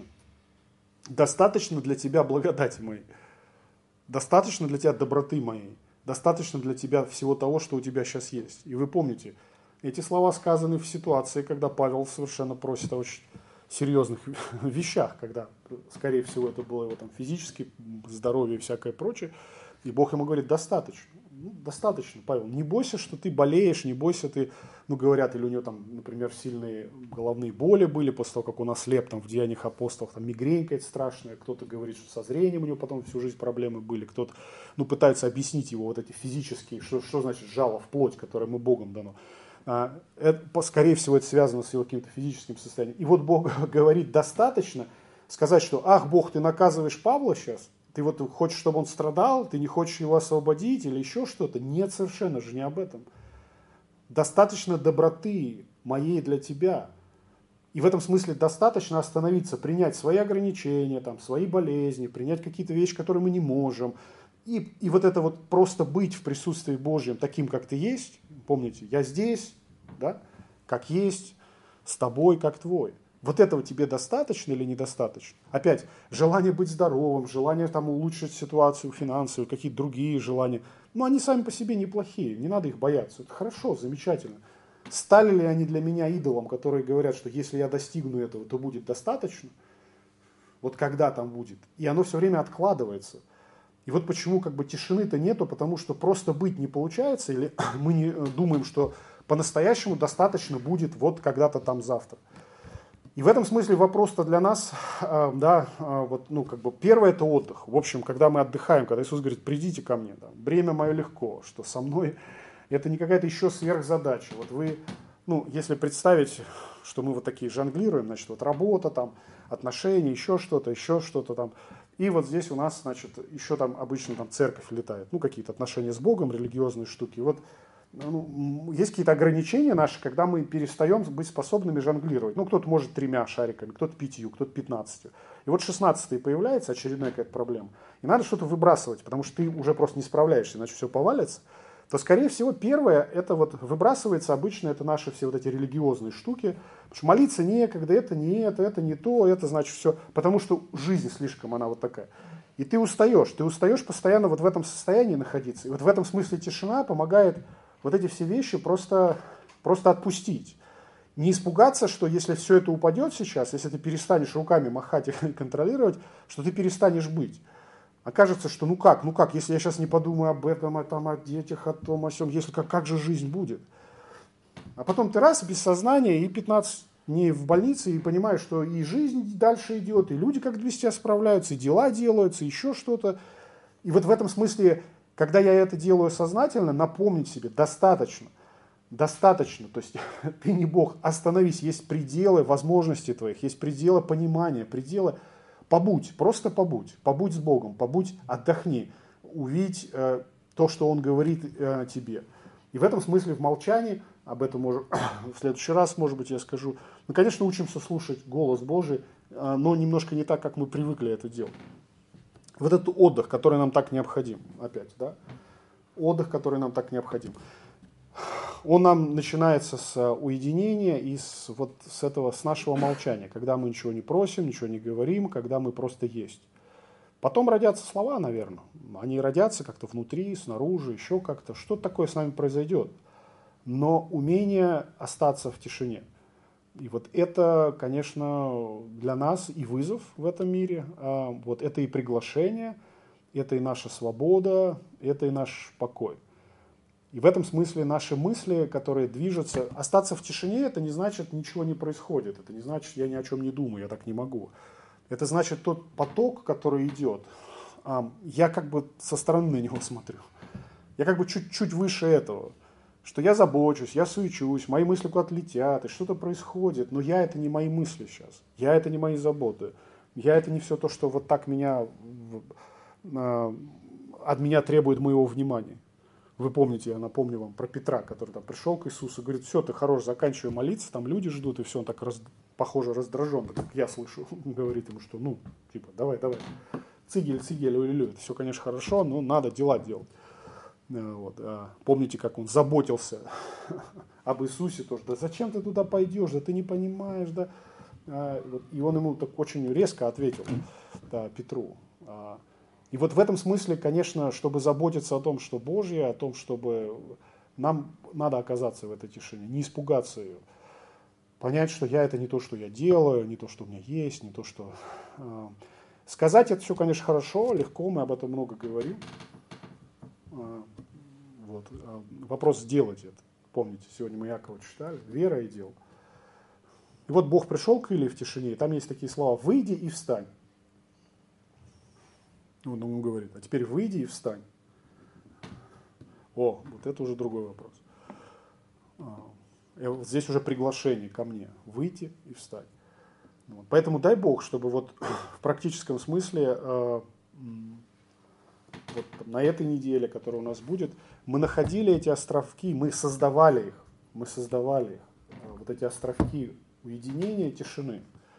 достаточно для тебя благодати моей, достаточно для тебя доброты моей, достаточно для тебя всего того, что у тебя сейчас есть. И вы помните, эти слова сказаны в ситуации, когда Павел совершенно просит о очень серьезных вещах, когда, скорее всего, это было его там физическое здоровье и всякое прочее. И Бог ему говорит: достаточно. Ну, достаточно, Павел. Не бойся, что ты болеешь, не бойся ты, ну, говорят, или у него там, например, сильные головные боли были после того, как он ослеп там в Деяниях апостолов, там мигрень какая-то страшная, кто-то говорит, что со зрением у него потом всю жизнь проблемы были, кто-то, ну, пытается объяснить его вот эти физические, что значит жало в плоть, которое ему Богом дано. Это, скорее всего, это связано с его каким-то физическим состоянием. И вот Бог говорит: достаточно сказать, что ах, Бог, ты наказываешь Павла сейчас, ты вот хочешь, чтобы он страдал, ты не хочешь его освободить или еще что-то. Нет, совершенно же не об этом. Достаточно доброты моей для тебя. И в этом смысле достаточно остановиться, принять свои ограничения, там, свои болезни, принять какие-то вещи, которые мы не можем. И вот это вот просто быть в присутствии Божьем таким, как ты есть. Помните, я здесь, да, как есть, с тобой, как твой. Вот этого тебе достаточно или недостаточно? Опять, желание быть здоровым, желание там улучшить ситуацию финансовую, какие-то другие желания. Но они сами по себе неплохие, не надо их бояться. Это хорошо, замечательно. Стали ли они для меня идолом, которые говорят, что если я достигну этого, то будет достаточно? Вот когда там будет? И оно все время откладывается. И вот почему как бы тишины-то нету, потому что просто быть не получается, или мы не думаем, что по-настоящему достаточно будет вот когда-то там завтра. И в этом смысле вопрос-то для нас, да, вот, ну, как бы первое – это отдых. В общем, когда мы отдыхаем, когда Иисус говорит: придите ко мне, да, бремя мое легко, что со мной это не какая-то еще сверхзадача. Вот вы, ну, если представить, что мы вот такие жонглируем, значит, вот работа там, отношения, еще что-то там. И вот здесь у нас, значит, еще там обычно там церковь летает, ну, какие-то отношения с Богом, религиозные штуки. Вот ну, есть какие-то ограничения наши, когда мы перестаем быть способными жонглировать. Ну, кто-то может 3 шариками, кто-то 5, кто-то 15. И вот 16-й появляется очередная какая-то проблема. И надо что-то выбрасывать, потому что ты уже просто не справляешься, иначе все повалится. То, скорее всего, первое, это вот выбрасывается обычно, это наши все вот эти религиозные штуки. Потому что молиться некогда, это не то, это значит все. Потому что жизнь слишком, она вот такая. И ты устаешь постоянно вот в этом состоянии находиться. И вот в этом смысле тишина помогает вот эти все вещи просто отпустить. Не испугаться, что если все это упадет сейчас, если ты перестанешь руками махать и контролировать, что ты перестанешь быть. Окажется, что ну как, если я сейчас не подумаю об этом, о детях, о том, о сём, если как же жизнь будет. А потом ты раз, без сознания, и 15 дней в больнице, и понимаешь, что и жизнь дальше идет, и люди как-то без тебя справляются, и дела делаются, еще что-то. И вот в этом смысле, когда я это делаю сознательно, напомнить себе: достаточно, то есть ты не Бог, остановись, есть пределы возможностей твоих, есть пределы понимания, пределы. Просто побудь с Богом, отдохни, увидь то, что Он говорит тебе. И в этом смысле в молчании, об этом может, в следующий раз, может быть, я скажу, мы, конечно, учимся слушать голос Божий, но немножко не так, как мы привыкли это делать. Вот этот отдых, который нам так необходим, опять, да, отдых, который нам так необходим. Он нам начинается с уединения и с нашего молчания, когда мы ничего не просим, ничего не говорим, когда мы просто есть. Потом родятся слова, наверное. Они родятся как-то внутри, снаружи, еще как-то. Что-то такое с нами произойдет. Но умение остаться в тишине. И вот это, конечно, для нас и вызов в этом мире. Вот это и приглашение, это и наша свобода, это и наш покой. И в этом смысле наши мысли, которые движутся, остаться в тишине, это не значит, ничего не происходит, это не значит, я ни о чем не думаю, я так не могу. Это значит, тот поток, который идет, я как бы со стороны на него смотрю. Я как бы чуть-чуть выше этого, что я забочусь, я суечусь, мои мысли куда-то летят, и что-то происходит, но я это не мои мысли сейчас, я это не мои заботы, я это не все то, что вот так от меня требует моего внимания. Вы помните, я напомню вам про Петра, который там пришел к Иисусу и говорит: все, ты хорош, заканчивай молиться, там люди ждут, и все, он так похоже раздражен, как я слышу, говорит ему, что ну, типа, давай, цигель, это все, конечно, хорошо, но надо дела делать. Помните, как он заботился об Иисусе тоже. Да зачем ты туда пойдешь, да ты не понимаешь, да. И он ему так очень резко ответил, Петру. И вот в этом смысле, конечно, чтобы заботиться о том, что Божье, о том, чтобы нам надо оказаться в этой тишине, не испугаться ее. Понять, что я это не то, что я делаю, не то, что у меня есть, не то, что... Сказать это все, конечно, хорошо, легко, мы об этом много говорим. Вопрос сделать это. Помните, сегодня мы Якова читали, вера и дело. И вот Бог пришел к Илии в тишине, и там есть такие слова: «Выйди и встань». Он ему говорит: а теперь выйди и встань. Вот это уже другой вопрос. Вот здесь уже приглашение ко мне: выйти и встать. Поэтому дай Бог, чтобы вот в практическом смысле вот на этой неделе, которая у нас будет, мы находили эти островки, мы создавали их. Вот эти островки уединения, тишины.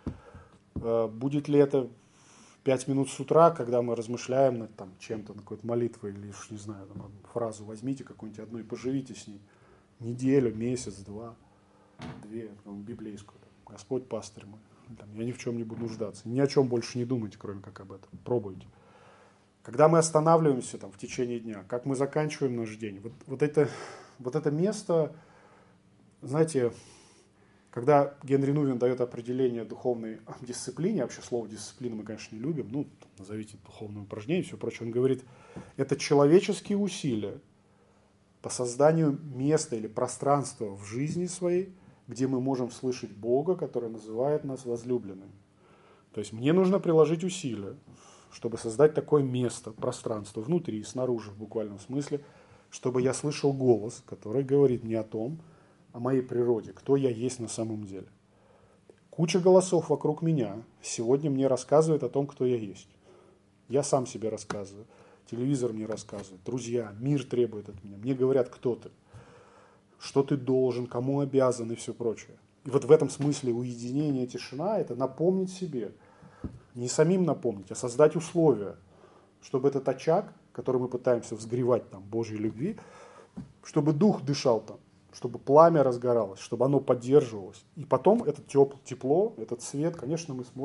Будет ли это 5 минут с утра, когда мы размышляем над чем-то, над какой-то молитвой, или, не знаю, фразу возьмите какую-нибудь одну и поживите с ней. Неделю, месяц, две, библейскую. Господь пастырь мой. Я ни в чем не буду нуждаться. Ни о чем больше не думайте, кроме как об этом. Пробуйте. Когда мы останавливаемся в течение дня, как мы заканчиваем наш день, вот это место, знаете, когда Генри Нувен дает определение духовной дисциплине, вообще слово дисциплина мы, конечно, не любим, назовите духовное упражнение и все прочее, он говорит, это человеческие усилия по созданию места или пространства в жизни своей, где мы можем слышать Бога, который называет нас возлюбленными. То есть мне нужно приложить усилия, чтобы создать такое место, пространство внутри и снаружи в буквальном смысле, чтобы я слышал голос, который говорит мне о моей природе, кто я есть на самом деле. Куча голосов вокруг меня сегодня мне рассказывает о том, кто я есть. Я сам себе рассказываю, телевизор мне рассказывает, друзья, мир требует от меня. Мне говорят, кто ты, что ты должен, кому обязан и все прочее. И вот в этом смысле уединение, тишина – это напомнить себе, не самим напомнить, а создать условия, чтобы этот очаг, который мы пытаемся взгревать Божьей любви, чтобы дух дышал там, чтобы пламя разгоралось, чтобы оно поддерживалось. И потом это тепло, этот свет, конечно, мы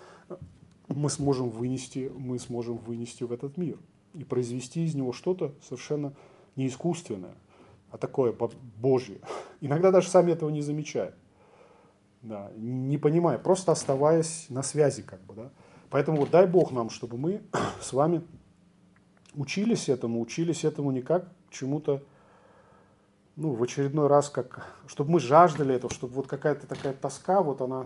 сможем вынести в этот мир и произвести из него что-то совершенно не искусственное, а такое Божье. Иногда даже сами этого не замечая. Да, не понимая, просто оставаясь на связи Поэтому дай Бог нам, чтобы мы с вами учились этому не как чему-то, в очередной раз, чтобы мы жаждали этого, чтобы вот какая-то такая тоска,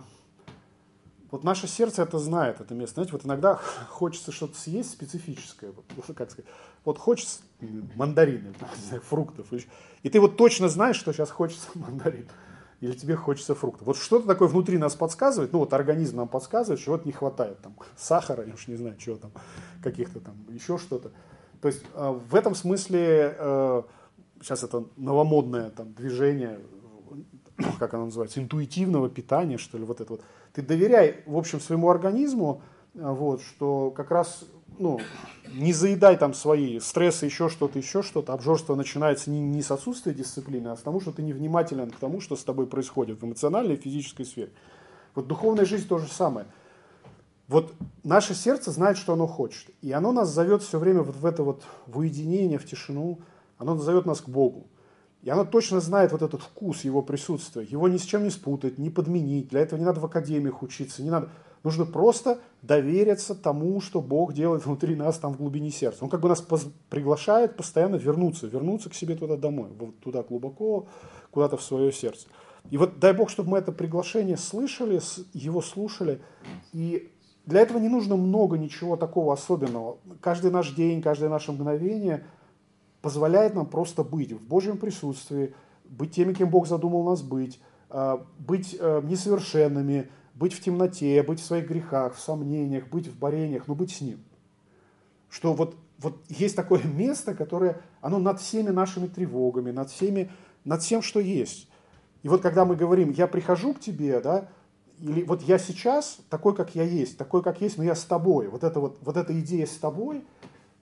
наше сердце это знает, это место. Знаете, иногда хочется что-то съесть специфическое, хочется мандарины, фруктов, и ты точно знаешь, что сейчас хочется мандарин. Или тебе хочется фруктов. Что-то такое внутри нас подсказывает, организм нам подсказывает, чего-то не хватает, сахара, я уж не знаю, чего каких-то еще что-то. То есть в этом смысле сейчас это новомодное движение, как оно называется, интуитивного питания, что ли, Ты доверяй, в общем, своему организму, что как раз, не заедай свои стрессы, еще что-то. Обжорство начинается не с отсутствия дисциплины, а с того, что ты невнимателен к тому, что с тобой происходит в эмоциональной и физической сфере. Духовная жизнь то же самое. Наше сердце знает, что оно хочет. И оно нас зовет все время в это в уединение, в тишину. Оно зовет нас к Богу. И оно точно знает этот вкус Его присутствия. Его ни с чем не спутать, не подменить. Для этого не надо в академиях учиться, не надо. Нужно просто довериться тому, что Бог делает внутри нас, в глубине сердца. Он нас приглашает постоянно вернуться к себе туда домой, туда глубоко, куда-то в свое сердце. И дай Бог, чтобы мы это приглашение слышали, его слушали. И для этого не нужно ничего такого особенного. Каждый наш день, каждое наше мгновение позволяет нам просто быть в Божьем присутствии, быть теми, кем Бог задумал нас быть несовершенными, быть в темноте, быть в своих грехах, в сомнениях, быть в борениях, но быть с Ним. Что есть такое место, которое, оно над всеми нашими тревогами, над всем, что есть. И когда мы говорим, я прихожу к тебе, или я сейчас такой, как я есть, но я с тобой. Вот эта идея с тобой,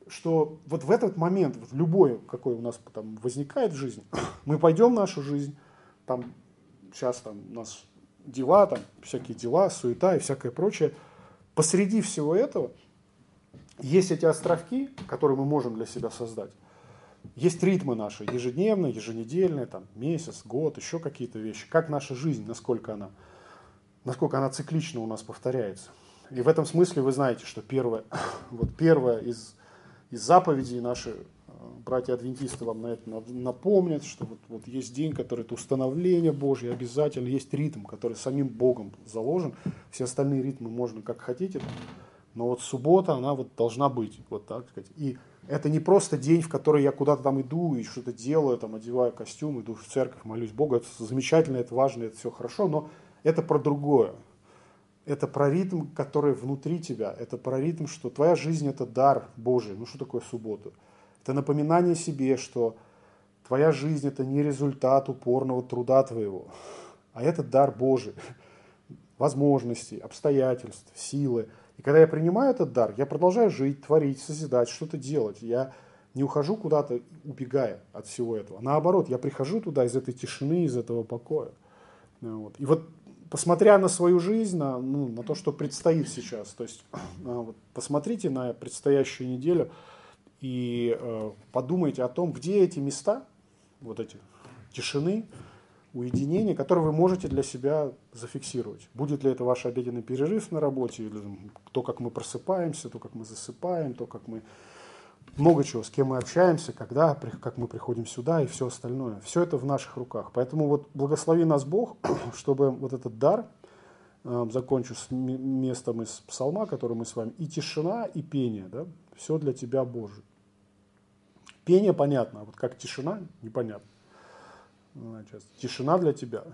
что вот в этот момент, вот любой, какой у нас там возникает в жизни, мы пойдем в нашу жизнь, там сейчас там у нас дела, там всякие дела, суета и всякое прочее. Посреди всего этого есть эти островки, которые мы можем для себя создать. Есть ритмы наши, ежедневные, еженедельные, там, месяц, год, еще какие-то вещи. Как наша жизнь, насколько она циклично у нас повторяется. И в этом смысле вы знаете, что первое из заповедей наши братья-адвентисты вам на это напомнят, что вот есть день, который это установление Божье, обязательно есть ритм, который самим Богом заложен. Все остальные ритмы можно как хотите, но вот суббота, она вот должна быть, вот так сказать. И это не просто день, в который я куда-то там иду и что-то делаю, там одеваю костюм, иду в церковь, молюсь Богу. Это замечательно, это важно, это все хорошо, но это про другое. Это про ритм, который внутри тебя. Это про ритм, что твоя жизнь – это дар Божий. Ну что такое суббота? Это напоминание себе, что твоя жизнь – это не результат упорного труда твоего, а это дар Божий. Возможностей, обстоятельств, силы. И когда я принимаю этот дар, я продолжаю жить, творить, созидать, что-то делать. Я не ухожу куда-то, убегая от всего этого. Наоборот, я прихожу туда из этой тишины, из этого покоя. Вот. И вот посмотря на свою жизнь, на то, что предстоит сейчас, то есть вот, посмотрите на предстоящую неделю и подумайте о том, где эти места, вот эти тишины, уединения, которые вы можете для себя зафиксировать. Будет ли это ваш обеденный перерыв на работе, или то, как мы просыпаемся, то, как мы засыпаем, то, как мы много чего, с кем мы общаемся, когда, как мы приходим сюда и все остальное. Все это в наших руках. Поэтому вот благослови нас Бог, чтобы вот этот дар, закончу с местом из псалма, который мы с вами, и тишина, и пение, да, все для тебя, Боже. Пение понятно, а вот как тишина, непонятно. Значит, тишина для тебя.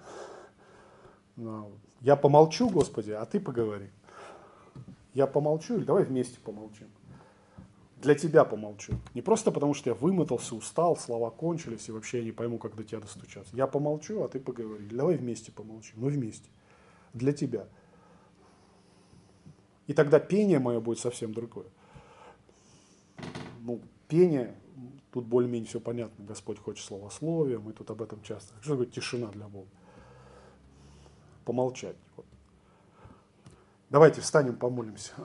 Я помолчу, Господи, а ты поговори. Я помолчу, или давай вместе помолчим. Для тебя помолчу. Не просто потому, что я вымотался, устал, слова кончились, и вообще я не пойму, как до тебя достучаться. Я помолчу, а ты поговори. Давай вместе помолчим. Мы вместе. Для тебя. И тогда пение мое будет совсем другое. Ну, пение, тут более-менее все понятно. Господь хочет словословия, мы тут об этом часто. Что такое тишина для Бога? Помолчать. Вот. Давайте встанем, помолимся.